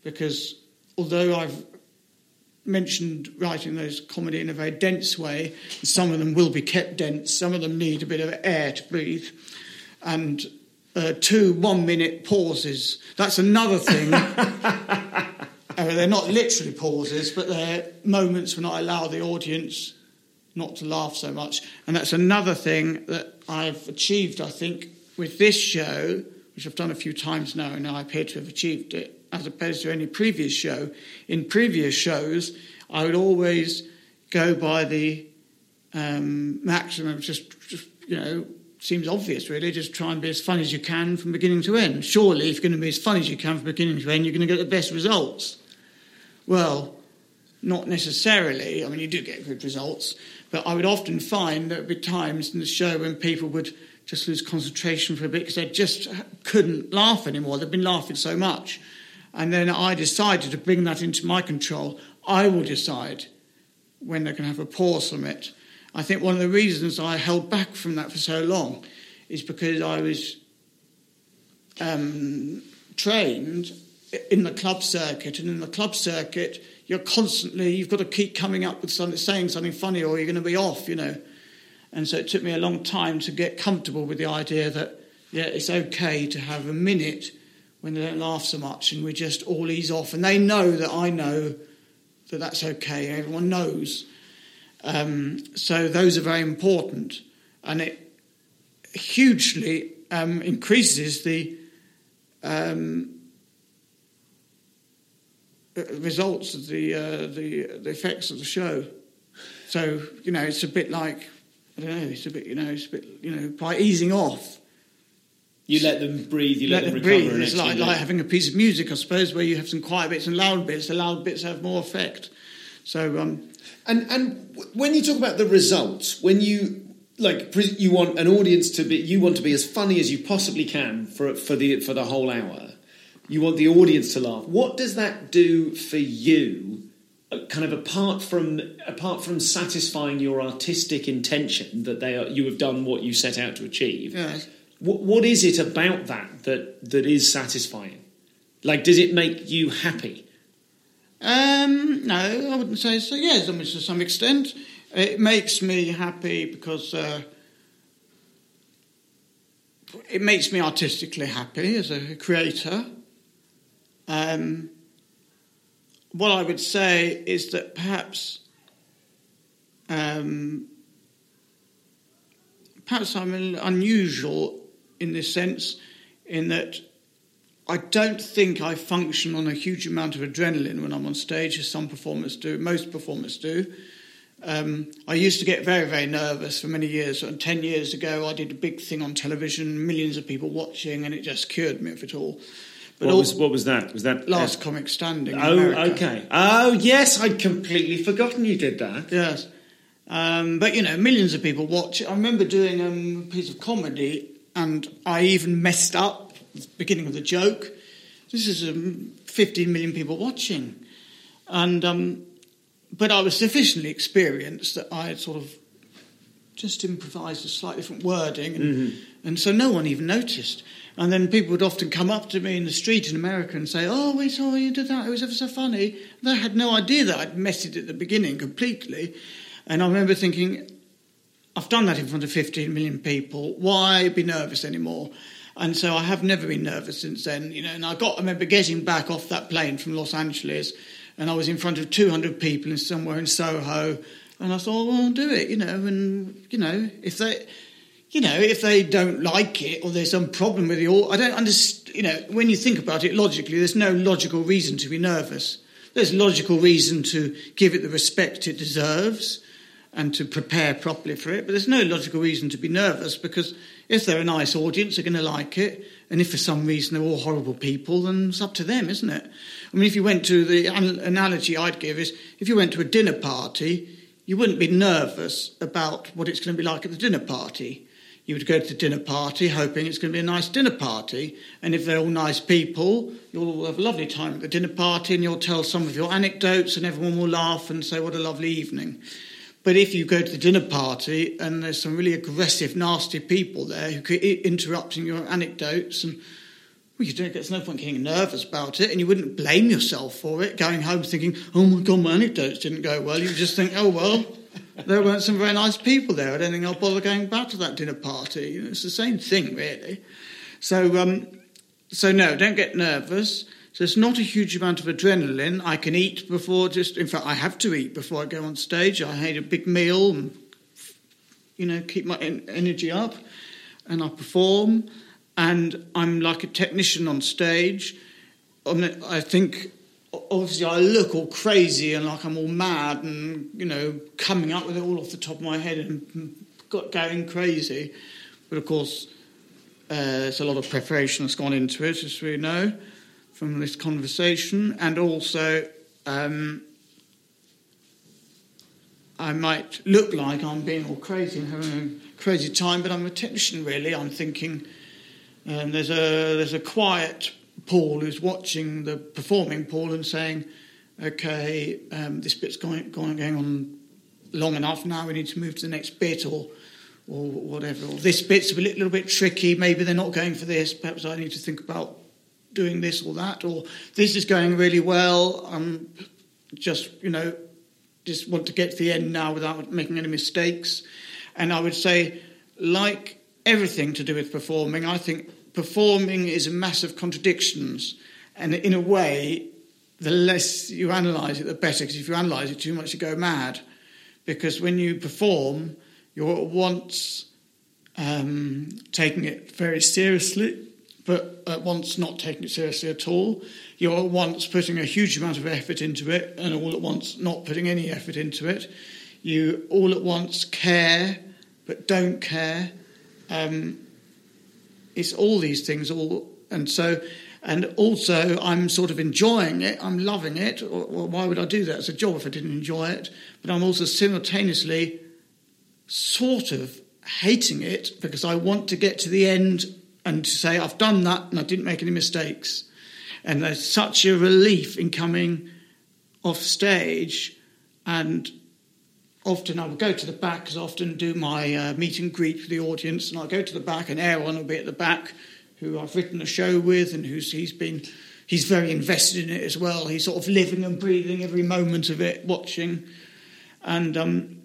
because although I've mentioned writing those comedy in a very dense way, some of them will be kept dense, some of them need a bit of air to breathe, and uh, two one-minute pauses. That's another thing. uh, they're not literally pauses, but they're moments when I allow the audience not to laugh so much. And that's another thing that I've achieved, I think, with this show, which I've done a few times now, and I appear to have achieved it, as opposed to any previous show. In previous shows, I would always go by the um, maximum, just, just, you know, seems obvious really, just try and be as funny as you can from beginning to end. Surely, if you're going to be as funny as you can from beginning to end, you're going to get the best results. Well, not necessarily. I mean, you do get good results, but I would often find there would be times in the show when people would just lose concentration for a bit because they just couldn't laugh anymore. They've been laughing so much. And then I decided to bring that into my control. I will decide when they can have a pause from it. I think one of the reasons I held back from that for so long is because I was um, trained in the club circuit, and in the club circuit, you're constantly, you've got to keep coming up with something, saying something funny, or you're going to be off, you know. And so it took me a long time to get comfortable with the idea that, yeah, it's okay to have a minute when they don't laugh so much, and we just all ease off. And they know that I know that that's okay. Everyone knows. Um, so those are very important. And it hugely um, increases the um, results of the, uh, the the effects of the show. So, you know, it's a bit like, I don't know, it's a bit, you know, it's a bit, you know, by easing off. You let them breathe, you let, let them, them recover. Breathe. It's like, like having a piece of music, I suppose, where you have some quiet bits and loud bits. The loud bits have more effect. So, um, and and when you talk about the results, when you like you want an audience to be, you want to be as funny as you possibly can for for the for the whole hour. You want the audience to laugh. What does that do for you? Kind of apart from apart from satisfying your artistic intention that they are, you have done what you set out to achieve. Yes. What, what is it about that, that that is satisfying? Like, does it make you happy? Um, no, I wouldn't say so. Yes, I mean, to some extent. It makes me happy because uh, it makes me artistically happy as a creator. Um, what I would say is that perhaps um, perhaps I'm unusual in this sense, in that I don't think I function on a huge amount of adrenaline when I'm on stage, as some performers do, most performers do. Um, I used to get very, very nervous for many years. And ten years ago, I did a big thing on television, millions of people watching, and it just cured me of it all. But what, was, what was that? Was that Last uh, Comic Standing in Oh, America. okay. Oh, yes, I'd completely forgotten you did that. Yes. Um, but, you know, millions of people watch it. I remember doing um, a piece of comedy, and I even messed up the beginning of the joke. This is um, fifteen million people watching. And um, but I was sufficiently experienced that I had sort of just improvised a slightly different wording, and, mm-hmm. and so no one even noticed. And then people would often come up to me in the street in America and say, "Oh, we saw you did that. It was ever so funny." They had no idea that I'd messed it at the beginning completely. And I remember thinking, I've done that in front of fifteen million people. Why be nervous anymore? And so I have never been nervous since then. You know, and I got I remember getting back off that plane from Los Angeles, and I was in front of two hundred people in somewhere in Soho, and I thought, well, I'll do it. You know, and you know, if they. You know, if they don't like it or there's some problem with it, or I don't understand. You know, when you think about it logically, there's no logical reason to be nervous. There's logical reason to give it the respect it deserves and to prepare properly for it. But there's no logical reason to be nervous, because if they're a nice audience, they're going to like it. And if for some reason they're all horrible people, then it's up to them, isn't it? I mean, if you went to the analogy I'd give is, if you went to a dinner party, you wouldn't be nervous about what it's going to be like at the dinner party. You would go to the dinner party hoping it's going to be a nice dinner party. And if they're all nice people, you'll all have a lovely time at the dinner party, and you'll tell some of your anecdotes and everyone will laugh and say, what a lovely evening. But if you go to the dinner party and there's some really aggressive, nasty people there who keep interrupting your anecdotes and well, you don't get no point getting nervous about it, and you wouldn't blame yourself for it, going home thinking, oh my God, my anecdotes didn't go well. You just think, oh, well, there weren't some very nice people there. I don't think I'll bother going back to that dinner party. You know, it's the same thing, really. So, um, so no, don't get nervous. So it's not a huge amount of adrenaline. I can eat before just... In fact, I have to eat before I go on stage. I had a big meal and, you know, keep my en- energy up. And I perform. And I'm like a technician on stage. I mean, I think, obviously, I look all crazy and like I'm all mad and, you know, coming up with it all off the top of my head and got going crazy. But, of course, uh, there's a lot of preparation that's gone into it, as we know, from this conversation. And also, um, I might look like I'm being all crazy and having a crazy time, but I'm a technician, really. I'm thinking, um, there's a there's a quiet Paul who's watching the performing Paul and saying, OK, um, this bit's going, going, going on long enough now, we need to move to the next bit, or or whatever. Or this bit's a little bit tricky, maybe they're not going for this, perhaps I need to think about doing this or that, or this is going really well, I'm just, you know, just want to get to the end now without making any mistakes. And I would say, like everything to do with performing, I think performing is a mass of contradictions, and in a way, the less you analyse it, the better, because if you analyse it too much, you go mad. Because when you perform, you're at once um, taking it very seriously, but at once not taking it seriously at all. You're at once putting a huge amount of effort into it, and all at once not putting any effort into it. You all at once care, but don't care. Um, it's all these things, all, and so, and also I'm sort of enjoying it. I'm loving it. Or, or why would I do that? It's a job if I didn't enjoy it. But I'm also simultaneously sort of hating it because I want to get to the end and to say, I've done that and I didn't make any mistakes. And there's such a relief in coming off stage. And often I will go to the back, because I often do my uh, meet and greet with the audience, and I'll go to the back, and Aaron will be at the back, who I've written a show with, and who's he's been, he's very invested in it as well. He's sort of living and breathing every moment of it, watching. And um,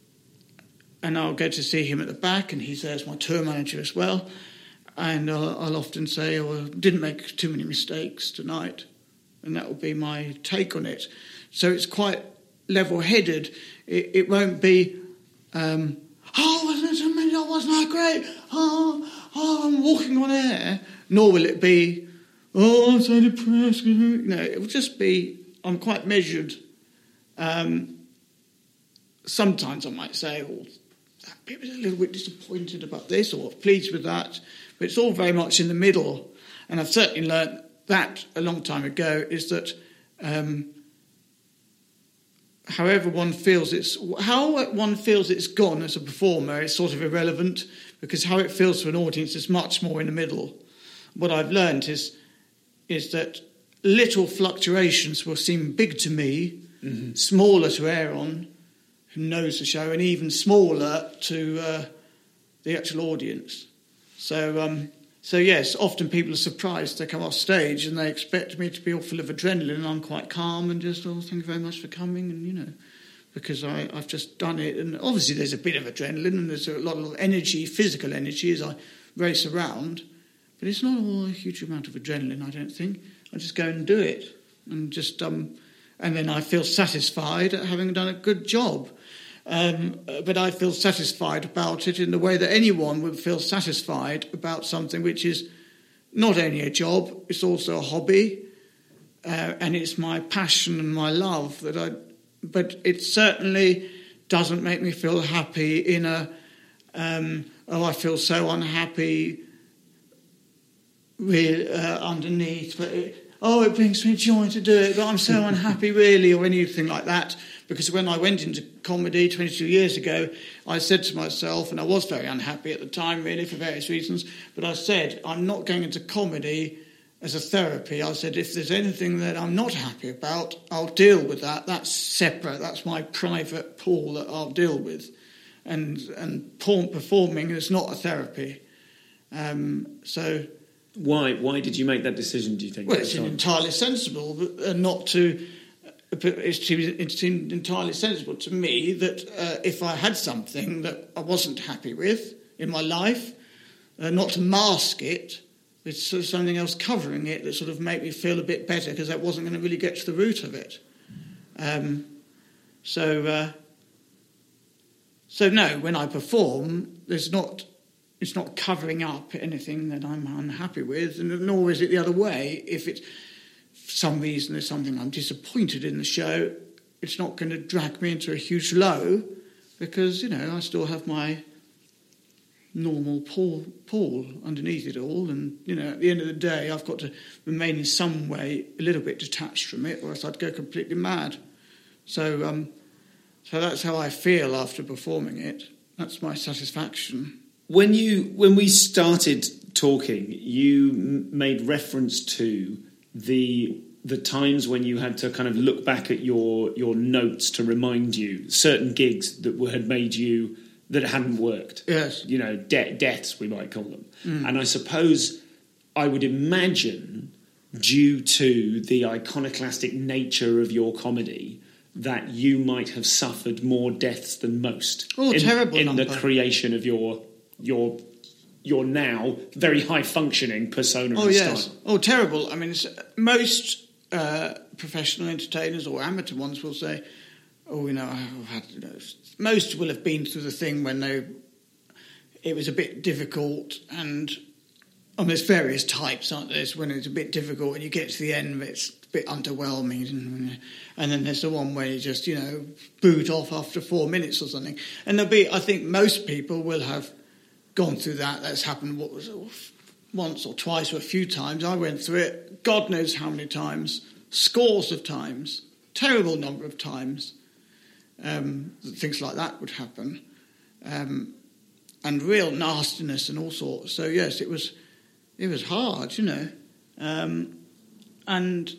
and I'll go to see him at the back, and he's there as my tour manager as well. And I'll, I'll often say, oh, I didn't make too many mistakes tonight. And that will be my take on it. So it's quite level-headed. It, it won't be, um, oh, wasn't it, oh, wasn't that great? Oh, oh, I'm walking on air. Nor will it be, oh, I'm so depressed. No, it will just be, I'm quite measured. Um, sometimes I might say, oh, people are a little bit disappointed about this, or pleased with that. But it's all very much in the middle. And I've certainly learnt that a long time ago, is that um, however one feels it's, how one feels it's gone as a performer is sort of irrelevant, because how it feels to an audience is much more in the middle. What I've learnt is, is that little fluctuations will seem big to me, mm-hmm. smaller to Aaron, who knows the show, and even smaller to uh, the actual audience. So, um, so yes, often people are surprised. They come off stage and they expect me to be all full of adrenaline, and I'm quite calm and just, oh, thank you very much for coming, and, you know, because I, I've just done it. And obviously there's a bit of adrenaline and there's a lot of energy, physical energy, as I race around. But it's not all a huge amount of adrenaline, I don't think. I just go and do it. And just, um, and then I feel satisfied at having done a good job. Um, but I feel satisfied about it in the way that anyone would feel satisfied about something which is not only a job, it's also a hobby, uh, and it's my passion and my love that I. But it certainly doesn't make me feel happy in a. Um, oh, I feel so unhappy. Really, uh, underneath, but it, oh, it brings me joy to do it, but I'm so unhappy, really, or anything like that. Because when I went into comedy twenty-two years ago, I said to myself, and I was very unhappy at the time, really, for various reasons, but I said, I'm not going into comedy as a therapy. I said, if there's anything that I'm not happy about, I'll deal with that. That's separate. That's my private pool that I'll deal with. And and performing is not a therapy. Um, so... Why? Why did you make that decision, do you think? Well, it seemed entirely sensible, but uh, not to... But it seemed, it seemed entirely sensible to me that uh, if I had something that I wasn't happy with in my life, uh, not to mask it with sort of something else covering it that sort of made me feel a bit better, because that wasn't going to really get to the root of it. Um, so, uh, so no, when I perform, there's not, it's not covering up anything that I'm unhappy with, and nor is it the other way. If it's for some reason there's something I'm disappointed in the show, it's not going to drag me into a huge low, because, you know, I still have my normal Paul, Paul underneath it all, and, you know, at the end of the day, I've got to remain in some way a little bit detached from it, or else I'd go completely mad. So, um, so that's how I feel after performing it. That's my satisfaction. When you when we started talking, you m- made reference to the the times when you had to kind of look back at your your notes to remind you certain gigs that were, had made you that hadn't worked. Yes, you know, de- deaths we might call them. Mm. And I suppose I would imagine, due to the iconoclastic nature of your comedy, that you might have suffered more deaths than most. Oh, in, terrible in number. the creation of your your your now very high functioning persona. Oh and yes. style. Oh, terrible. I mean, it's, most uh, professional entertainers or amateur ones will say, "Oh, you know, I've had." You know, most will have been through the thing when they it was a bit difficult, and and there's various types, aren't there? When it's a bit difficult and you get to the end, it's a bit underwhelming, and, and then there's the one where you just, you know, boot off after four minutes or something. And there'll be, I think, most people will have gone through that. That's happened what was it, once or twice or a few times. I went through it, God knows how many times, scores of times, terrible number of times. Um, things like that would happen, um, and real nastiness and all sorts. So yes, it was it was hard, you know, um, and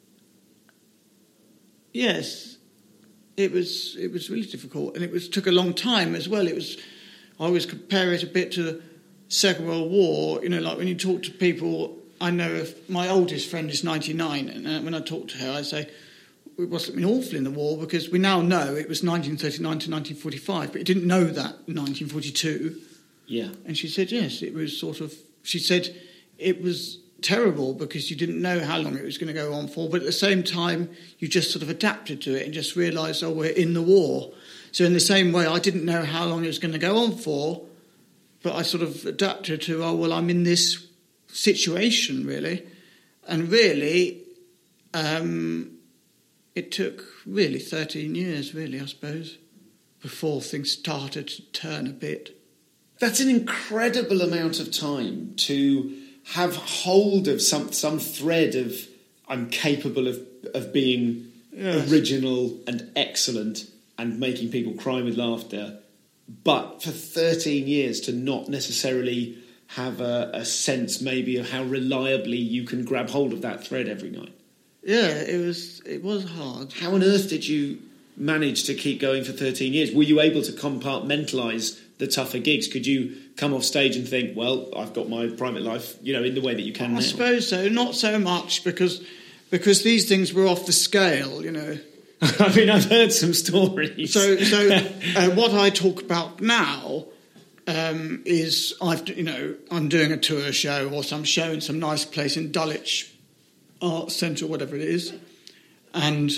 yes, it was it was really difficult, and it was took a long time as well. It was I always compare it a bit to the Second World War. You know, like when you talk to people. I know if my oldest friend is ninety-nine, and when I talk to her, I say, it wasn't been awful in the war, because we now know it was nineteen thirty-nine to nineteen forty-five, but you didn't know that in nineteen forty-two. Yeah. And she said, yes, it was sort of, she said it was terrible because you didn't know how long it was going to go on for, but at the same time, you just sort of adapted to it and just realised, oh, we're in the war. So in the same way, I didn't know how long it was going to go on for, but I sort of adapted to, oh, well, I'm in this situation, really. And really, um, it took really thirteen years, really, I suppose, before things started to turn a bit. That's an incredible amount of time to have hold of some some thread of I'm capable of, of being yes. original and excellent and making people cry with laughter, but for thirteen years to not necessarily have a, a sense maybe of how reliably you can grab hold of that thread every night. Yeah, it was it was hard. How on earth did you manage to keep going for thirteen years? Were you able to compartmentalise the tougher gigs? Could you come off stage and think, well, I've got my private life, you know, in the way that you can I now? I suppose so. Not so much because because these things were off the scale, you know. I mean, I've heard some stories. So, so uh, what I talk about now um, is I've, you know, I'm doing a tour show or some show in some nice place in Dulwich Arts Centre, whatever it is, and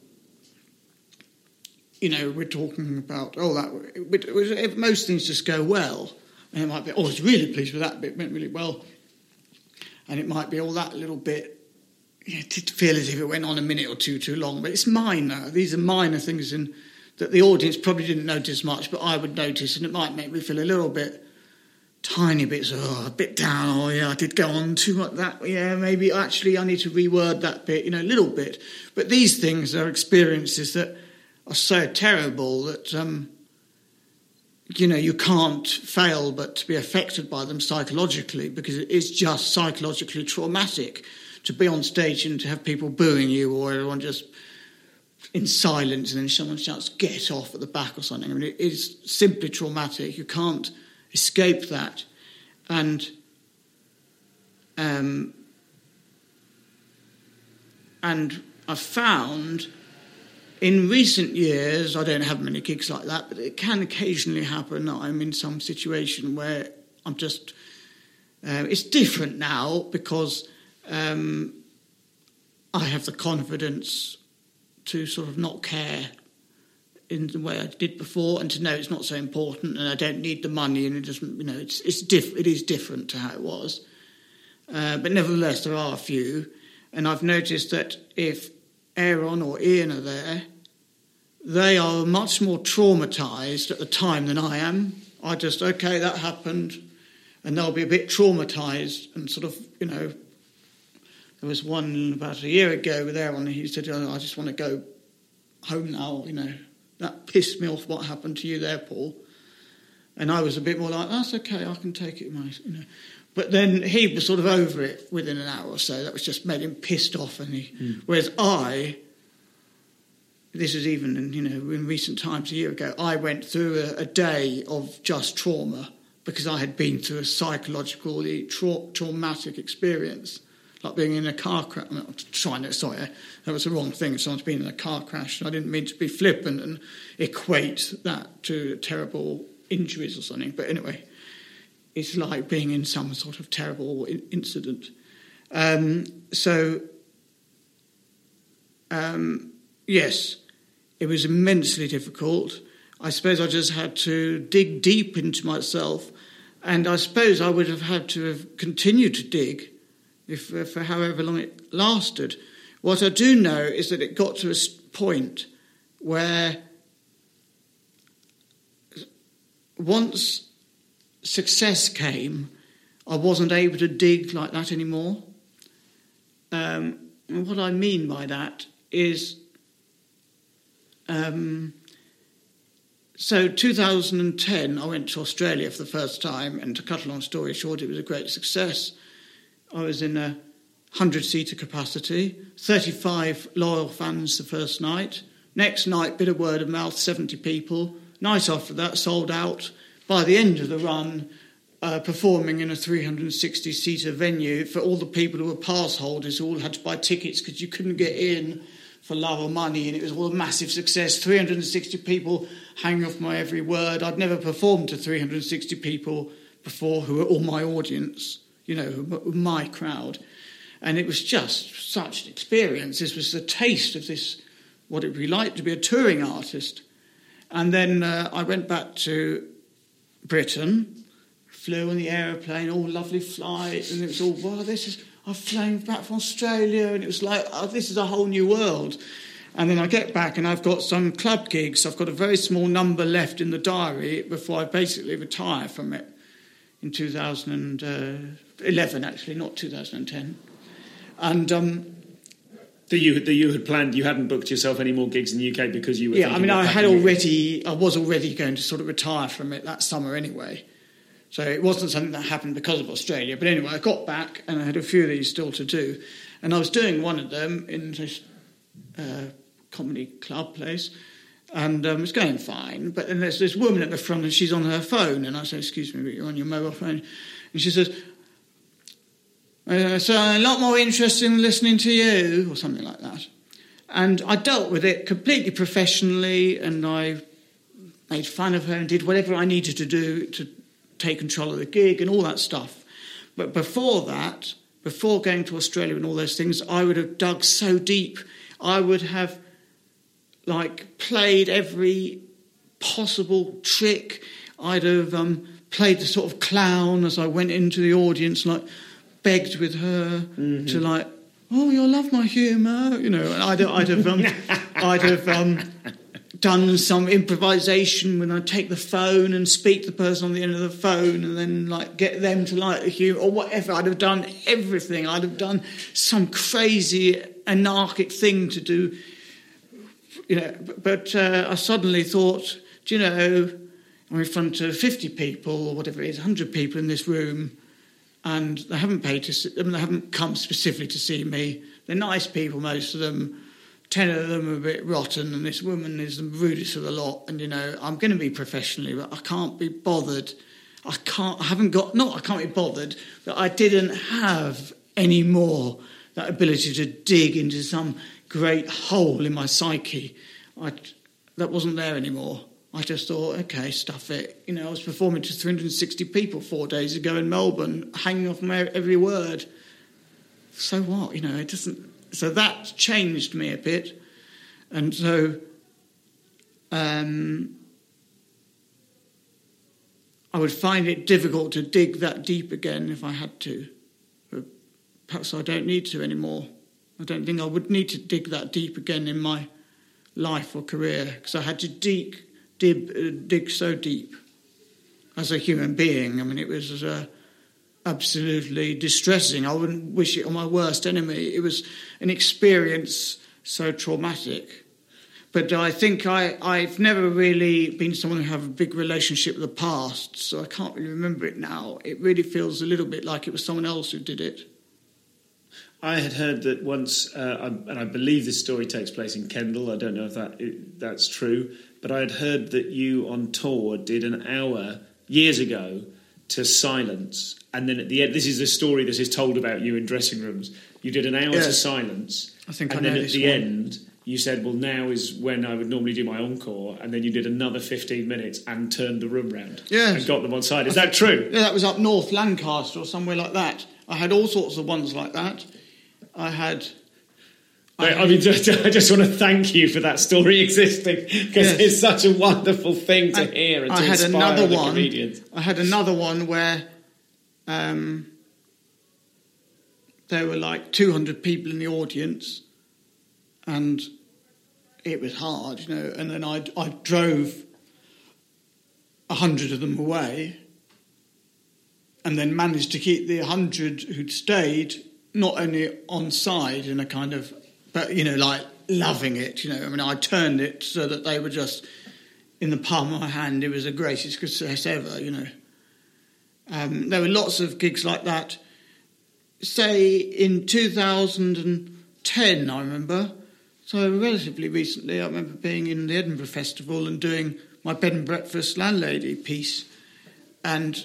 you know, we're talking about oh that it, it, it, most things just go well, and it might be oh, I was really pleased with that bit, it went really well, and it might be all oh, that little bit. Yeah, it did feel as if it went on a minute or two too long, but it's minor. These are minor things in, that the audience probably didn't notice much, but I would notice, and it might make me feel a little bit, tiny bits, oh, a bit down, oh yeah, I did go on too much that, yeah, maybe actually I need to reword that bit, you know, a little bit. But these things are experiences that are so terrible that, um, you know, you can't fail but to be affected by them psychologically, because it is just psychologically traumatic to be on stage and to have people booing you or everyone just in silence and then someone shouts, get off at the back or something. I mean, it is simply traumatic. You can't escape that. And Um, and I found in recent years, I don't have many gigs like that, but it can occasionally happen that I'm in some situation where I'm just... Uh, it's different now because um, I have the confidence to sort of not care in the way I did before, and to know it's not so important, and I don't need the money, and it doesn't, you know, it's it's diff- it is different to how it was. Uh, but nevertheless, there are a few, and I've noticed that if Aaron or Ian are there, they are much more traumatised at the time than I am. I just, okay, that happened, and they'll be a bit traumatised, and sort of, you know, there was one about a year ago with Aaron, and he said, oh, I just want to go home now, you know. That pissed me off what happened to you there, Paul. And I was a bit more like, that's okay, I can take it. My, you know. But then he was sort of over it within an hour or so. That was just made him pissed off. And he, mm. Whereas I, this is even in, you know, in recent times, a year ago, I went through a, a day of just trauma because I had been through a psychologically tra- traumatic experience. Like being in a car crash. I'm trying to, sorry, that was the wrong thing. Someone's been in a car crash. I didn't mean to be flippant and equate that to terrible injuries or something. But anyway, it's like being in some sort of terrible incident. Um, so, um, yes, it was immensely difficult. I suppose I just had to dig deep into myself. And I suppose I would have had to have continued to dig If, uh, for however long it lasted. What I do know is that it got to a point where once success came, I wasn't able to dig like that anymore. Um, and what I mean by that is, um, so two thousand ten, I went to Australia for the first time, and to cut a long story short, it was a great success. I was in a hundred-seater capacity, thirty-five loyal fans the first night. Next night, bit of word of mouth, seventy people. Night after that, sold out. By the end of the run, uh, performing in a three hundred sixty-seater venue for all the people who were pass holders who all had to buy tickets because you couldn't get in for love or money, and it was all a massive success. three hundred sixty people hanging off my every word. I'd never performed to three hundred sixty people before who were all my audience, you know, my crowd. And it was just such an experience. This was the taste of this, what it would be like to be a touring artist. And then uh, I went back to Britain, flew on the aeroplane, all lovely flight, and it was all, well, this is, I've flown back from Australia, and it was like, oh, this is a whole new world. And then I get back and I've got some club gigs. I've got a very small number left in the diary before I basically retire from it in two thousand eleven, actually, not two thousand ten. And um, that you that you had planned, you hadn't booked yourself any more gigs in the U K because you were. Yeah, I mean, I had already, I was already going to sort of retire from it that summer anyway. So it wasn't something that happened because of Australia. But anyway, I got back and I had a few of these still to do, and I was doing one of them in this uh, comedy club place, and um, it was going fine. But then there's this woman at the front, and she's on her phone, and I said, "Excuse me, but you're on your mobile phone," and she says, Uh, so a lot more interested in listening to you, or something like that. And I dealt with it completely professionally, and I made fun of her and did whatever I needed to do to take control of the gig and all that stuff. But before that, before going to Australia and all those things, I would have dug so deep. I would have, like, played every possible trick. I'd have um, played the sort of clown as I went into the audience, like, begged with her mm-hmm. to, like, oh, you'll love my humour, you know. And I'd, I'd have, um, I'd have um, done some improvisation when I'd take the phone and speak to the person on the end of the phone, and then, like, get them to like the humour or whatever. I'd have done everything. I'd have done some crazy anarchic thing to do, you know. But uh, I suddenly thought, do you know, I'm in front of fifty people or whatever it is, one hundred people in this room. And they haven't paid to see, I mean, they haven't come specifically to see me. They're nice people, most of them. Ten of them are a bit rotten, and this woman is the rudest of the lot. And, you know, I'm going to be professionally, but I can't be bothered I can't, I haven't got, not I can't be bothered, but I didn't have any more that ability to dig into some great hole in my psyche. I, that wasn't there anymore. I just thought, okay, stuff it. You know, I was performing to three hundred sixty people four days ago in Melbourne, hanging off my every word. So what? You know, it doesn't... So that changed me a bit. And so um, I would find it difficult to dig that deep again if I had to. But perhaps I don't need to anymore. I don't think I would need to dig that deep again in my life or career, because I had to dig, dig, uh, dig so deep as a human being. I mean, it was uh, absolutely distressing. I wouldn't wish it on my worst enemy. It was an experience so traumatic. But I think I, I've never really been someone who have a big relationship with the past, so I can't really remember it now. It really feels a little bit like it was someone else who did it. I had heard that once, uh, I, and I believe this story takes place in Kendal. I don't know if that it, that's true, but I had heard that you on tour did an hour years ago to silence, and then at the end, this is the story that is told about you in dressing rooms. You did an hour yes. to silence, I think and I know then at this the one. end, you said, "Well, now is when I would normally do my encore," and then you did another fifteen minutes and turned the room round yes. and got them on side. Is that true? Yeah, that was up north, Lancaster or somewhere like that. I had all sorts of ones like that. I had... I, I mean, I just want to thank you for that story existing, because yes. it's such a wonderful thing to and hear and I to had inspire another other one, comedians. I had another one where um, there were like two hundred people in the audience, and it was hard, you know, and then I, I drove one hundred of them away, and then managed to keep the one hundred who'd stayed not only on side in a kind of, but, you know, like loving it, you know. I mean, I turned it so that they were just in the palm of my hand. It was the greatest success ever, you know. Um, there were lots of gigs like that. Say, in two thousand ten, I remember, so relatively recently, I remember being in the Edinburgh Festival and doing my bed and breakfast landlady piece, and...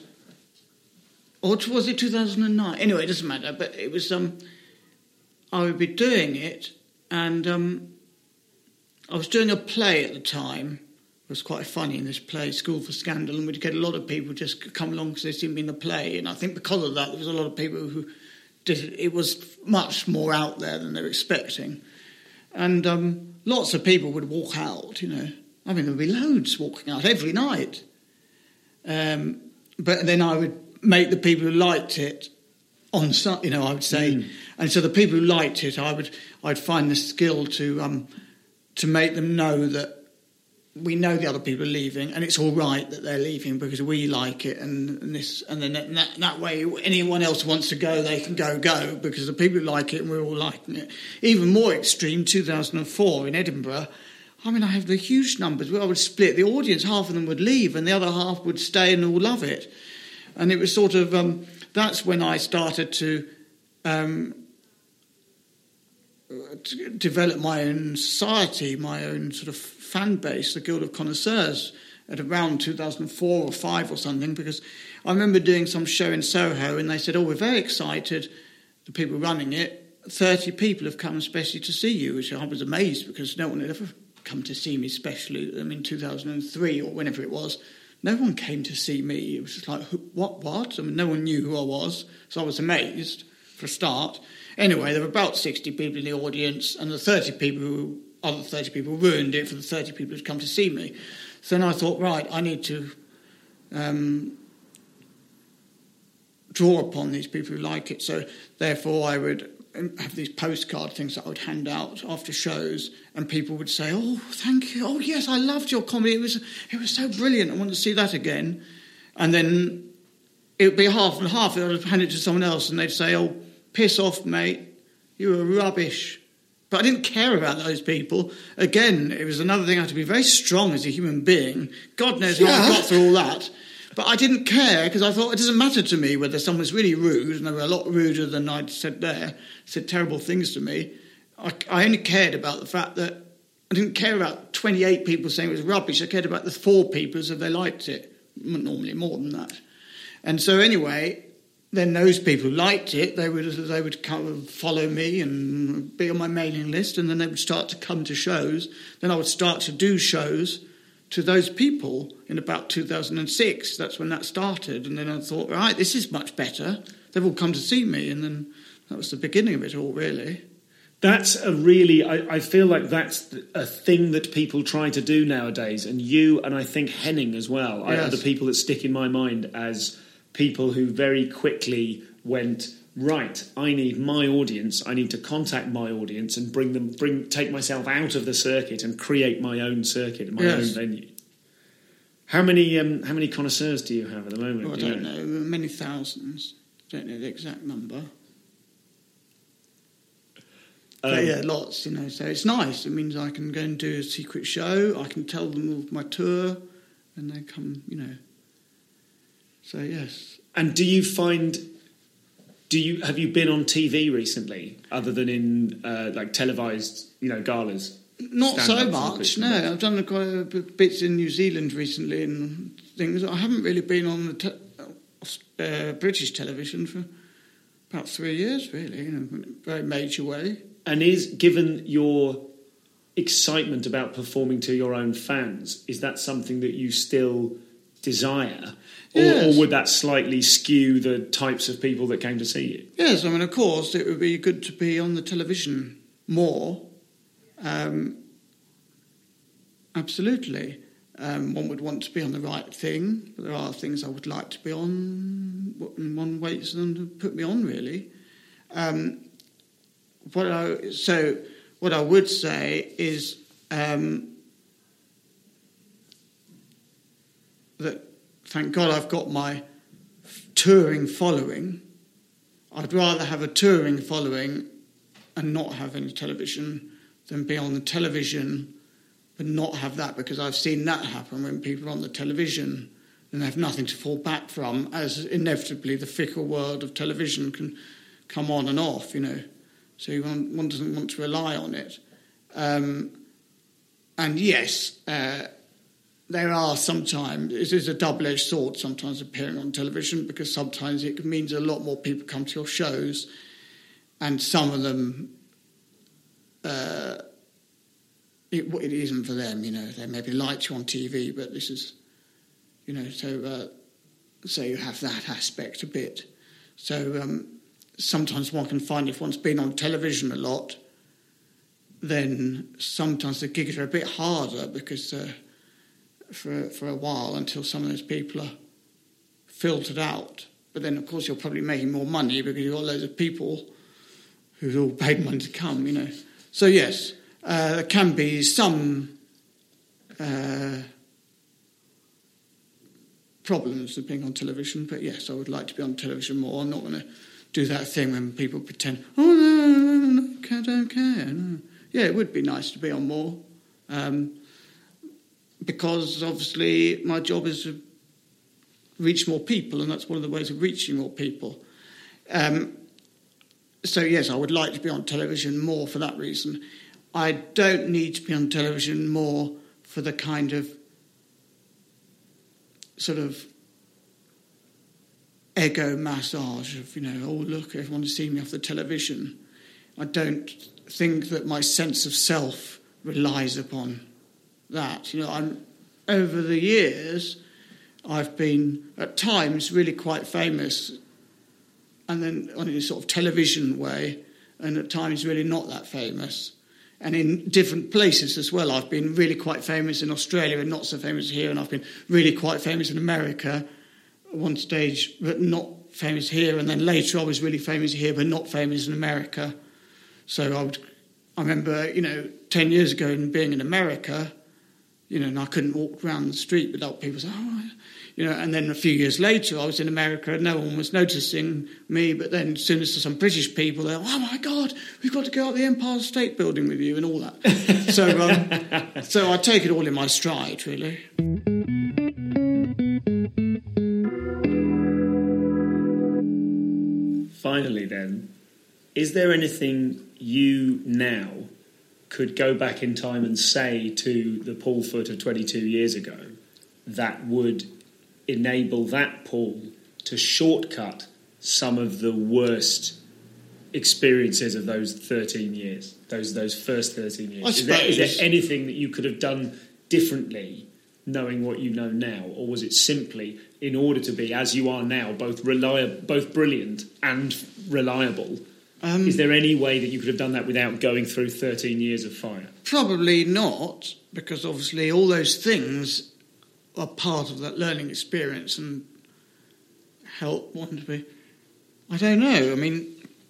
Or was it two thousand nine? Anyway, it doesn't matter. But it was, um, I would be doing it, and um, I was doing a play at the time. It was quite funny in this play, School for Scandal, and we'd get a lot of people just come along because they'd seen me in the play. And I think because of that, there was a lot of people who did it. It was much more out there than they were expecting. And um, lots of people would walk out, you know. I mean, there would be loads walking out every night. Um, but then I would make the people who liked it on, you know, I would say, mm. and so the people who liked it, I would, I'd find the skill to, um, to make them know that we know the other people are leaving, and it's all right that they're leaving because we like it, and, and this, and then that, that way, anyone else wants to go, they can go, go, because the people who like it, and we're all liking it. Even more extreme, two thousand four in Edinburgh. I mean, I have the huge numbers where I would split the audience. Half of them would leave, and the other half would stay and all love it. And it was sort of, um, that's when I started to, um, to develop my own society, my own sort of fan base, the Guild of Connoisseurs, at around two thousand four or five or something, because I remember doing some show in Soho and they said, oh, we're very excited, the people running it, thirty people have come especially to see you, which I was amazed because no one had ever come to see me, especially, I mean, two thousand three or whenever it was. No one came to see me. It was just like, what, what? I mean, no one knew who I was, so I was amazed, for a start. Anyway, there were about sixty people in the audience, and the thirty people who, other thirty people ruined it for the thirty people who'd come to see me. So then I thought, right, I need to um, draw upon these people who like it. So therefore I would have these postcard things that I would hand out after shows, and people would say, oh, thank you, oh, yes, I loved your comedy, it was it was so brilliant, I want to see that again. And then it would be half and half, I would hand it to someone else, and they'd say, oh, piss off, mate, you were rubbish. But I didn't care about those people. Again, it was another thing, I had to be very strong as a human being. God knows how I got through all that. But I didn't care, because I thought it doesn't matter to me whether someone's really rude, and they were a lot ruder than I'd said there, said terrible things to me. I, I only cared about the fact that I didn't care about twenty-eight people saying it was rubbish. I cared about the four people as if they liked it, normally more than that. And so anyway, then those people who liked it, they would they would come and follow me and be on my mailing list, and then they would start to come to shows. Then I would start to do shows to those people in about two thousand six. That's when that started. And then I thought, right, this is much better. They've all come to see me, and then that was the beginning of it all, really. That's a really, I, I feel like that's a thing that people try to do nowadays. And you, and I think Henning as well, yes. are the people that stick in my mind as people who very quickly went, right, I need my audience, I need to contact my audience and bring them, bring, take myself out of the circuit and create my own circuit, my yes. own venue. How many um, how many connoisseurs do you have at the moment? Well, I do don't know? know, many thousands. Don't know the exact number. Um, but yeah, lots, you know, so it's nice. It means I can go and do a secret show, I can tell them of my tour, and they come, you know. So, yes. And do you find, do you have you been on T V recently, other than in, uh, like, televised, you know, galas? Not so much, no. I've done quite a bit bits in New Zealand recently and things. I haven't really been on the te- uh, British television for about three years, really, in a very major way. And is, given your excitement about performing to your own fans, is that something that you still desire? Yes. Or, or would that slightly skew the types of people that came to see you? Yes, I mean, of course, it would be good to be on the television more. Um, absolutely. Um, one would want to be on the right thing, but there are things I would like to be on, and one waits for them to put me on, really. Um, what I, so what I would say is um, that, thank God I've got my touring following. I'd rather have a touring following and not have any television than be on the television but not have that, because I've seen that happen when people are on the television and they have nothing to fall back from, as inevitably the fickle world of television can come on and off, you know. So one, one doesn't want to rely on it. Um, and yes, uh, there are sometimes, it is a double-edged sword sometimes appearing on television, because sometimes it means a lot more people come to your shows, and some of them, uh, it, it isn't for them, you know. They maybe liked you on T V, but this is, you know, so uh, so you have that aspect a bit. So um, sometimes one can find, if one's been on television a lot, then sometimes the gigs are a bit harder, because uh, for for a while, until some of those people are filtered out. But then, of course, you're probably making more money because you've got loads of people who've all paid money to come, you know. So, yes, uh, there can be some uh, problems with being on television, but yes, I would like to be on television more. I'm not going to do that thing when people pretend, oh, no, no, no, no, I don't care. No. Yeah, it would be nice to be on more, um, because obviously my job is to reach more people, and that's one of the ways of reaching more people. Um, so, yes, I would like to be on television more for that reason. I don't need to be on television more for the kind of sort of ego massage of, you know, oh, look, everyone's seen me off the television. I don't think that my sense of self relies upon that. You know, I'm over the years, I've been at times really quite famous, and then in a sort of television way, and at times really not that famous. And in different places as well. I've been really quite famous in Australia and not so famous here, and I've been really quite famous in America at one stage, but not famous here, and then later I was really famous here but not famous in America. So I would, I remember, you know, ten years ago and being in America, you know, and I couldn't walk around the street without people saying, oh, you know, and then a few years later I was in America and no one was noticing me, but then as soon as some British people, they're, oh my God, we've got to go up the Empire State Building with you and all that. so, um, so I take it all in my stride, really. Finally then, is there anything you now could go back in time and say to the Paul Foot of twenty-two years ago that would enable that Paul to shortcut some of the worst experiences of those thirteen years, those those first thirteen years? I Is there, is suppose- there anything that you could have done differently, knowing what you know now, or was it simply in order to be as you are now, both reliable, both brilliant and reliable? Um, Is there any way that you could have done that without going through thirteen years of fire? Probably not, because obviously all those things are part of that learning experience and help one to be. I don't know. I mean,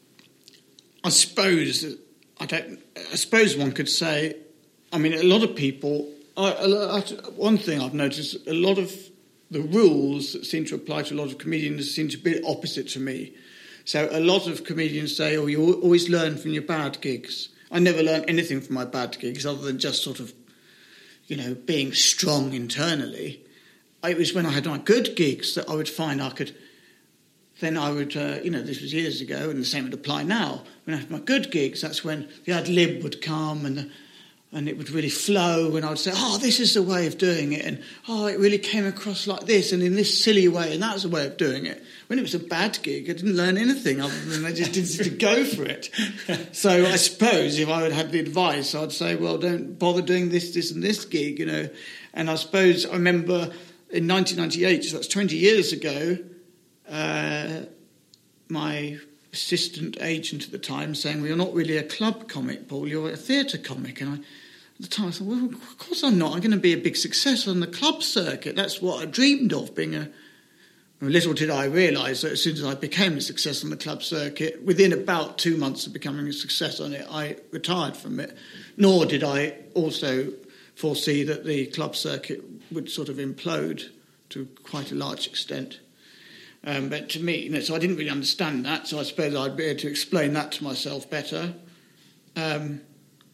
I suppose that I don't. I suppose one could say. I mean, a lot of people. I, I, one thing I've noticed: a lot of the rules that seem to apply to a lot of comedians seem to be opposite to me. So a lot of comedians say, "Oh, you always learn from your bad gigs." I never learned anything from my bad gigs other than just sort of, you know, being strong internally. It was when I had my good gigs that I would find I could. Then I would, uh, you know, this was years ago, and the same would apply now. When I had my good gigs, that's when the ad lib would come and the, and it would really flow, and I would say, "Oh, this is the way of doing it," and "Oh, it really came across like this, and in this silly way, and that's the way of doing it." When it was a bad gig, I didn't learn anything other than I just didn't go for it. So I suppose if I had had the advice, I'd say, "Well, don't bother doing this, this, and this gig," you know. And I suppose I remember in nineteen ninety-eight, so that's twenty years ago. Uh, my assistant agent at the time saying, "Well, you're not really a club comic, Paul, you're a theatre comic." And I, at the time I thought, well, of course I'm not. I'm going to be a big success on the club circuit. That's what I dreamed of, being a... Well, little did I realise that as soon as I became a success on the club circuit, within about two months of becoming a success on it, I retired from it. Nor did I also foresee that the club circuit would sort of implode to quite a large extent. Um, but to me, you know, so I didn't really understand that, so I suppose I'd be able to explain that to myself better. Um,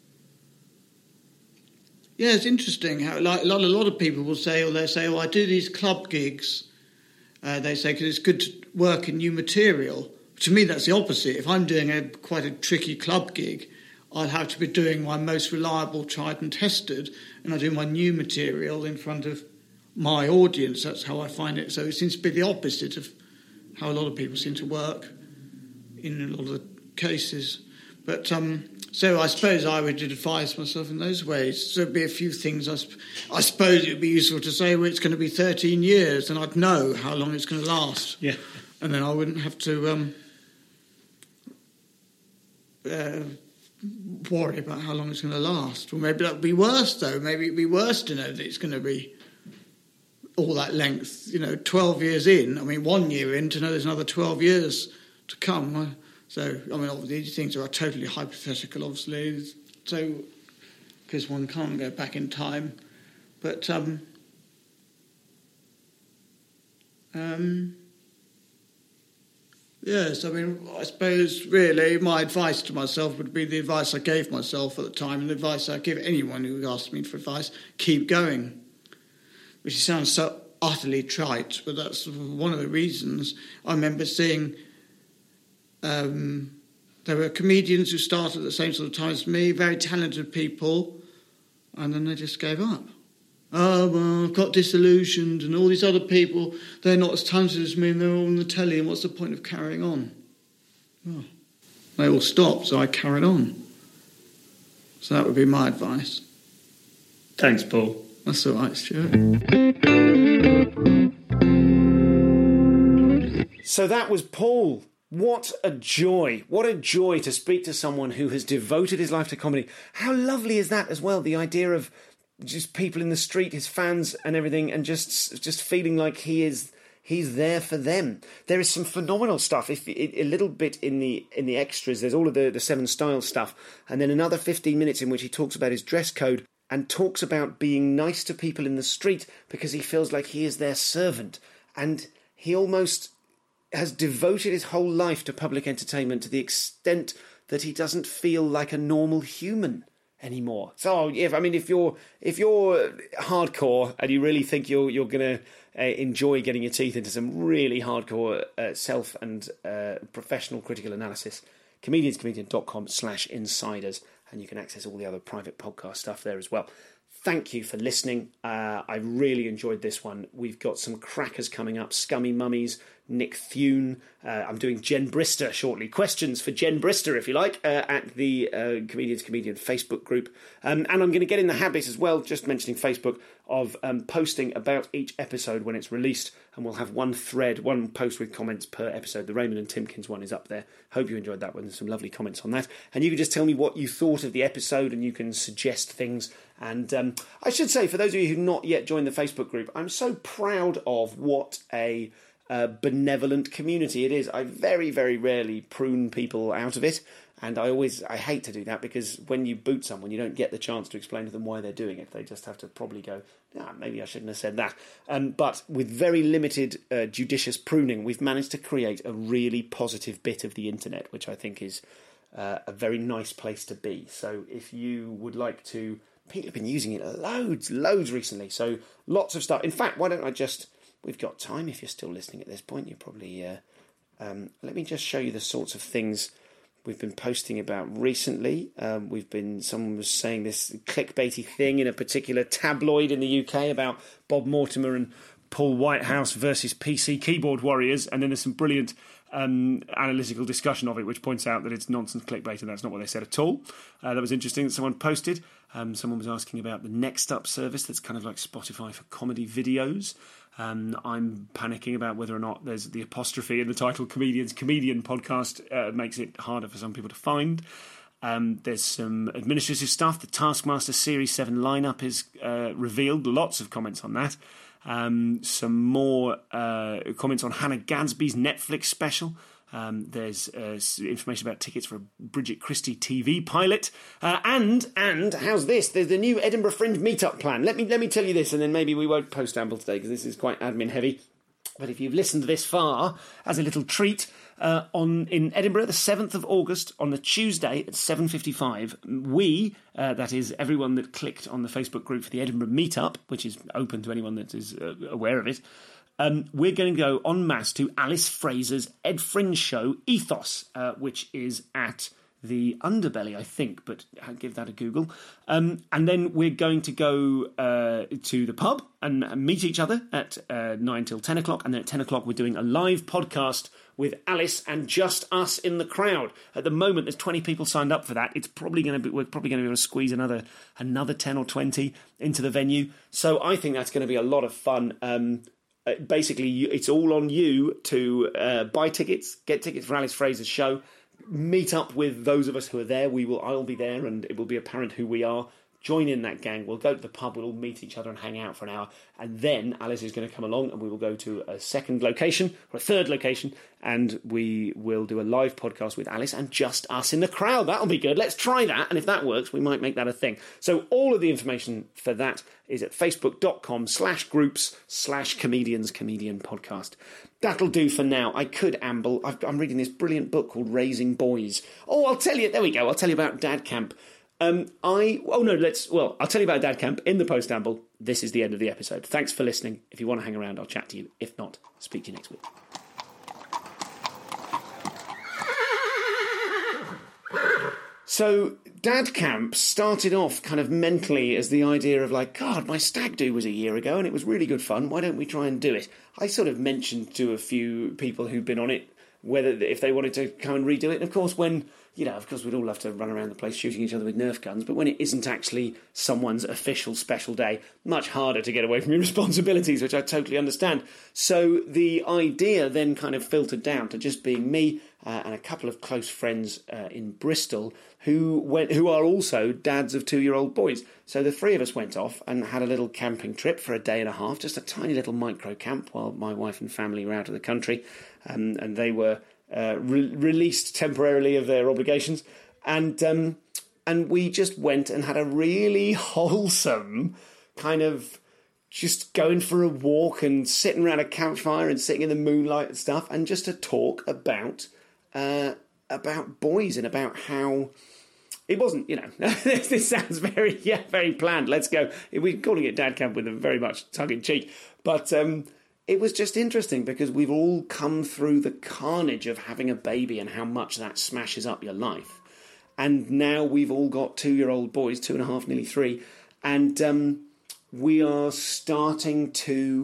yeah, it's interesting how like, a, lot, a lot of people will say, or they say, "Oh, I do these club gigs," uh, they say, because it's good to work in new material. To me, that's the opposite. If I'm doing a quite a tricky club gig, I'd have to be doing my most reliable, tried and tested, and I do my new material in front of my audience. That's how I find it. So it seems to be the opposite of how a lot of people seem to work in a lot of the cases. But um, so I suppose I would advise myself in those ways. So there'd be a few things. I, sp- I suppose it would be useful to say, well, it's going to be thirteen years, and I'd know how long it's going to last. Yeah. And then I wouldn't have to um, uh, worry about how long it's going to last. Or maybe that would be worse, though. Maybe it'd be worse to know that it's going to be all that length, you know, twelve years in. I mean, one year in to know there's another twelve years to come. So, I mean, obviously, these things are totally hypothetical, obviously, so because one can't go back in time. But, um, um, yes, I mean, I suppose, really, my advice to myself would be the advice I gave myself at the time, and the advice I give anyone who asks me for advice: keep going. Which sounds so utterly trite, but that's one of the reasons. I remember seeing um, there were comedians who started at the same sort of time as me, very talented people, and then they just gave up. Oh, well, I've got disillusioned, and all these other people, they're not as talented as me, and they're all on the telly, and what's the point of carrying on? Well, they all stopped, so I carried on. So that would be my advice. Thanks, Paul. That's all right, Stuart. So that was Paul. What a joy. What a joy to speak to someone who has devoted his life to comedy. How lovely is that as well, the idea of just people in the street, his fans and everything, and just just feeling like he is he's there for them. There is some phenomenal stuff. If a little bit in the in the extras, there's all of the, the Seven Styles stuff, and then another fifteen minutes in which he talks about his dress code and talks about being nice to people in the street because he feels like he is their servant. And he almost has devoted his whole life to public entertainment to the extent that he doesn't feel like a normal human anymore. So, if I mean, if you're if you're hardcore and you really think you're you're going to uh, enjoy getting your teeth into some really hardcore uh, self and uh, professional critical analysis, comedianscomedian.com slash insiders, and you can access all the other private podcast stuff there as well. Thank you for listening. Uh, I really enjoyed this one. We've got some crackers coming up. Scummy Mummies, Nick Thune. Uh, I'm doing Jen Brister shortly. Questions for Jen Brister, if you like, uh, at the uh, Comedians Comedian Facebook group. Um, and I'm going to get in the habit as well, just mentioning Facebook, of um, posting about each episode when it's released. And we'll have one thread, one post with comments per episode. The Raymond and Timkins one is up there. Hope you enjoyed that one. There's some lovely comments on that. And you can just tell me what you thought of the episode, and you can suggest things. And um, I should say, for those of you who've not yet joined the Facebook group, I'm so proud of what a uh, benevolent community it is. I very, very rarely prune people out of it. And I always, I hate to do that, because when you boot someone, you don't get the chance to explain to them why they're doing it. They just have to probably go, ah, maybe I shouldn't have said that. Um, but with very limited uh, judicious pruning, we've managed to create a really positive bit of the internet, which I think is uh, a very nice place to be. So if you would like to, people have been using it loads, loads recently. So lots of stuff. In fact, why don't I just, we've got time if you're still listening at this point. You're probably, uh, um, let me just show you the sorts of things we've been posting about recently. Um, we've been, someone was saying this clickbaity thing in a particular tabloid in the U K about Bob Mortimer and Paul Whitehouse versus P C keyboard warriors, and then there's some brilliant um, analytical discussion of it, which points out that it's nonsense clickbait, and that's not what they said at all. Uh, that was interesting that someone posted. Um, someone was asking about the Next Up service that's kind of like Spotify for comedy videos. Um, I'm panicking about whether or not there's the apostrophe in the title Comedians Comedian podcast uh, makes it harder for some people to find. Um, there's some administrative stuff. The Taskmaster Series seven lineup is uh, revealed. Lots of comments on that. Um, some more uh, comments on Hannah Gadsby's Netflix special. Um, there's uh, information about tickets for a Bridget Christie T V pilot, uh, and and how's this? There's the new Edinburgh Fringe meetup plan. Let me let me tell you this, and then maybe we won't post amble today because this is quite admin heavy. But if you've listened this far, as a little treat, uh, on in Edinburgh, the seventh of August, on the Tuesday at seven fifty-five, we, uh, that is everyone that clicked on the Facebook group for the Edinburgh meetup, which is open to anyone that is uh, aware of it. Um, we're going to go en masse to Alice Fraser's Ed Fringe show, Ethos, uh, which is at the Underbelly, I think, but I'll give that a Google. Um, and then we're going to go uh, to the pub and meet each other at uh, nine till ten o'clock. And then at ten o'clock, we're doing a live podcast with Alice and just us in the crowd. At the moment, there's twenty people signed up for that. It's probably going to be, we're probably going to be able to squeeze another another ten or twenty into the venue. So I think that's going to be a lot of fun. Um, Basically, it's all on you to uh, buy tickets, get tickets for Alice Fraser's show, meet up with those of us who are there. We will, I'll be there, and it will be apparent who we are. Join in that gang. We'll go to the pub. We'll all meet each other and hang out for an hour. And then Alice is going to come along, and we will go to a second location, or a third location, and we will do a live podcast with Alice and just us in the crowd. That'll be good. Let's try that. And if that works, we might make that a thing. So all of the information for that is at facebook.com slash groups slash comedians comedian podcast. That'll do for now. I could amble. I've, I'm reading this brilliant book called Raising Boys. Oh, I'll tell you. There we go. I'll tell you about Dad Camp. Um, I, oh no, let's, well, I'll tell you about Dad Camp in the post-amble. This is the end of the episode. Thanks for listening. If you want to hang around, I'll chat to you. If not, speak to you next week. So, Dad Camp started off kind of mentally as the idea of like, God, my stag do was a year ago and it was really good fun. Why don't we try and do it? I sort of mentioned to a few people who'd been on it whether if they wanted to come and redo it. And of course, when, you know, of course we'd all love to run around the place shooting each other with Nerf guns, but when it isn't actually someone's official special day, much harder to get away from your responsibilities, which I totally understand. So the idea then kind of filtered down to just being me uh, and a couple of close friends uh, in Bristol who went, who are also dads of two-year-old boys. So the three of us went off and had a little camping trip for a day and a half, just a tiny little micro camp while my wife and family were out of the country, um, and they were uh, re- released temporarily of their obligations. And um, and we just went and had a really wholesome kind of just going for a walk and sitting around a campfire and sitting in the moonlight and stuff, and just to talk about uh, about boys and about how it wasn't, you know, this sounds very, yeah, very planned. Let's go. We're calling it Dad Camp with a very much tongue-in-cheek. But um, it was just interesting because we've all come through the carnage of having a baby and how much that smashes up your life. And now we've all got two-year-old boys, two and a half, nearly three. And um, we are starting to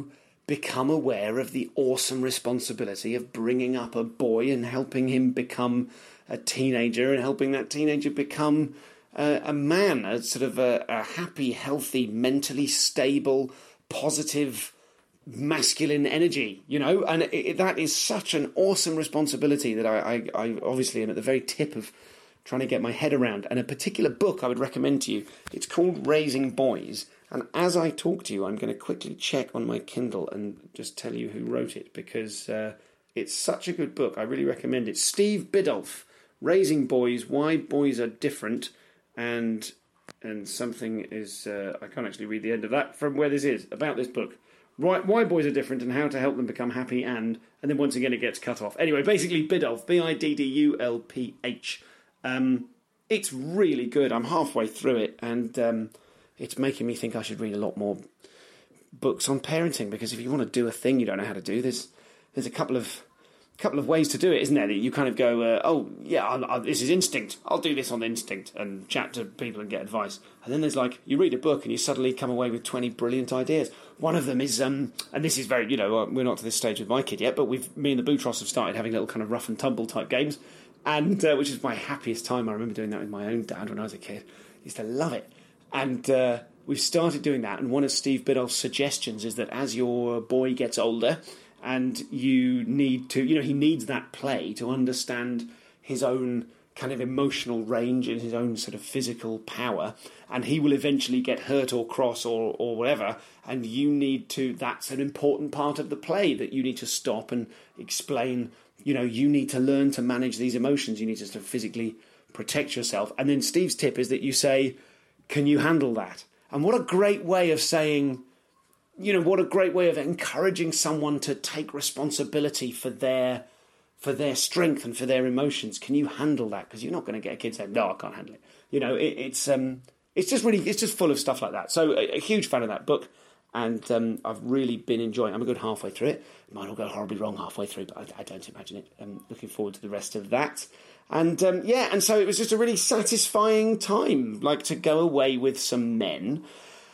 become aware of the awesome responsibility of bringing up a boy and helping him become a teenager and helping that teenager become uh, a man, a sort of a, a happy, healthy, mentally stable, positive, masculine energy, you know, and it, it, that is such an awesome responsibility that I, I, I obviously am at the very tip of trying to get my head around. And a particular book I would recommend to you, it's called Raising Boys. And as I talk to you, I'm going to quickly check on my Kindle and just tell you who wrote it, because uh, it's such a good book. I really recommend it. Steve Biddulph, Raising Boys, Why Boys Are Different, and and something is, uh, I can't actually read the end of that from where this is, about this book. Why, why boys are different and how to help them become happy, and and then once again it gets cut off. Anyway, basically Biddulph, B I D D U L P H. Um, it's really good. I'm halfway through it, and um, it's making me think I should read a lot more books on parenting, because if you want to do a thing you don't know how to do, there's there's a couple of couple of ways to do it, isn't there? That you kind of go, uh, oh yeah, I'll, I'll, this is instinct. I'll do this on instinct and chat to people and get advice. And then there's like, you read a book and you suddenly come away with twenty brilliant ideas. One of them is, um, and this is very, you know, we're not to this stage with my kid yet, but we've me and the Boutros have started having little kind of rough and tumble type games, and uh, which is my happiest time. I remember doing that with my own dad when I was a kid. I used to love it. And uh, we've started doing that. And one of Steve Biddulph's suggestions is that as your boy gets older, and you need to, you know, he needs that play to understand his own kind of emotional range and his own sort of physical power, and he will eventually get hurt or cross or, or whatever, and you need to, that's an important part of the play, that you need to stop and explain, you know, you need to learn to manage these emotions, you need to sort of physically protect yourself. And then Steve's tip is that you say, can you handle that? And what a great way of saying, you know, what a great way of encouraging someone to take responsibility for their for their strength and for their emotions. Can you handle that? Because you're not going to get a kid saying, no, I can't handle it. You know, it, it's um, it's just really, it's just full of stuff like that. So a, a huge fan of that book, and um, I've really been enjoying it. I'm a good halfway through it. Mine will go horribly wrong halfway through, but I, I don't imagine it. I'm looking forward to the rest of that. And um, yeah, and so it was just a really satisfying time, like to go away with some men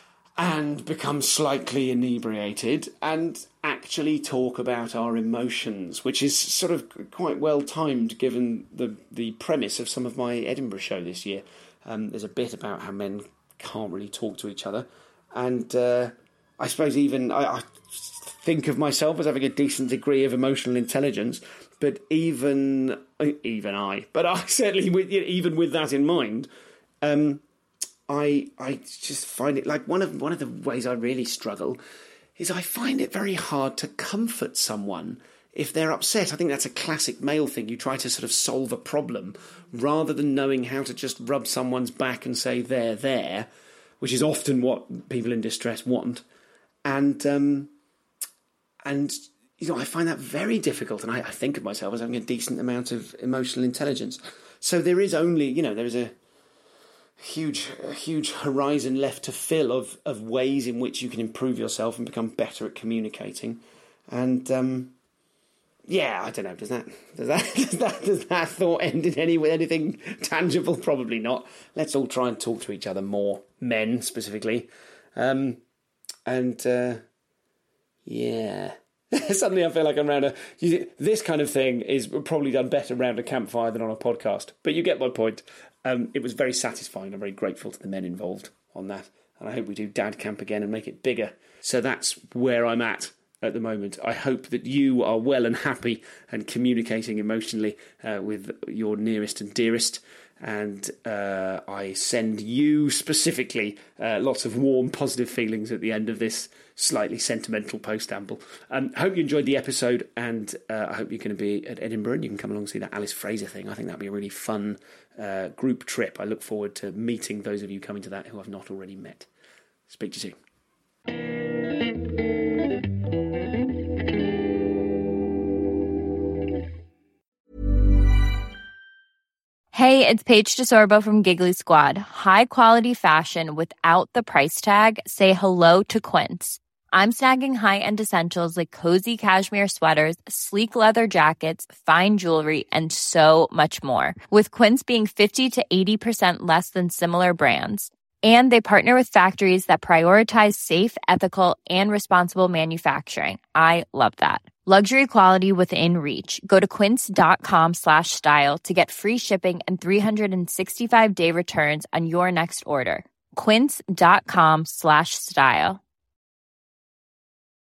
and become slightly inebriated and actually talk about our emotions, which is sort of quite well timed given the the premise of some of my Edinburgh show this year. Um, there's a bit about how men can't really talk to each other, and uh, I suppose even I, I think of myself as having a decent degree of emotional intelligence, but even even I, but I certainly with even with that in mind. Um, I I just find it like one of one of the ways I really struggle is I find it very hard to comfort someone if they're upset. I think that's a classic male thing. You try to sort of solve a problem rather than knowing how to just rub someone's back and say they're there, which is often what people in distress want. And um, and you know, I find that very difficult, and I, I think of myself as having a decent amount of emotional intelligence. So there is only, you know, there is a huge a huge horizon left to fill of, of ways in which you can improve yourself and become better at communicating. And um, yeah, I don't know, does that does that does that does that thought end in any with anything tangible? Probably not. Let's all try and talk to each other more, men specifically. Um, and uh, yeah. Suddenly I feel like I'm around a... You, this kind of thing is probably done better around a campfire than on a podcast. But you get my point. Um, it was very satisfying. I'm very grateful to the men involved on that. And I hope we do Dad Camp again and make it bigger. So that's where I'm at at the moment. I hope that you are well and happy and communicating emotionally uh, with your nearest and dearest. And uh, I send you specifically uh, lots of warm, positive feelings at the end of this slightly sentimental post-amble. Um, I hope you enjoyed the episode, and uh, I hope you're going to be at Edinburgh and you can come along and see that Alice Fraser thing. I think that'd be a really fun uh, group trip. I look forward to meeting those of you coming to that who I've not already met. Speak to you soon. Hey, it's Paige DeSorbo from Giggly Squad. High quality fashion without the price tag. Say hello to Quince. I'm snagging high-end essentials like cozy cashmere sweaters, sleek leather jackets, fine jewelry, and so much more. With Quince being fifty to eighty percent less than similar brands. And they partner with factories that prioritize safe, ethical, and responsible manufacturing. I love that. Luxury quality within reach. Go to quince.com slash style to get free shipping and three sixty-five day returns on your next order. Quince.com slash style.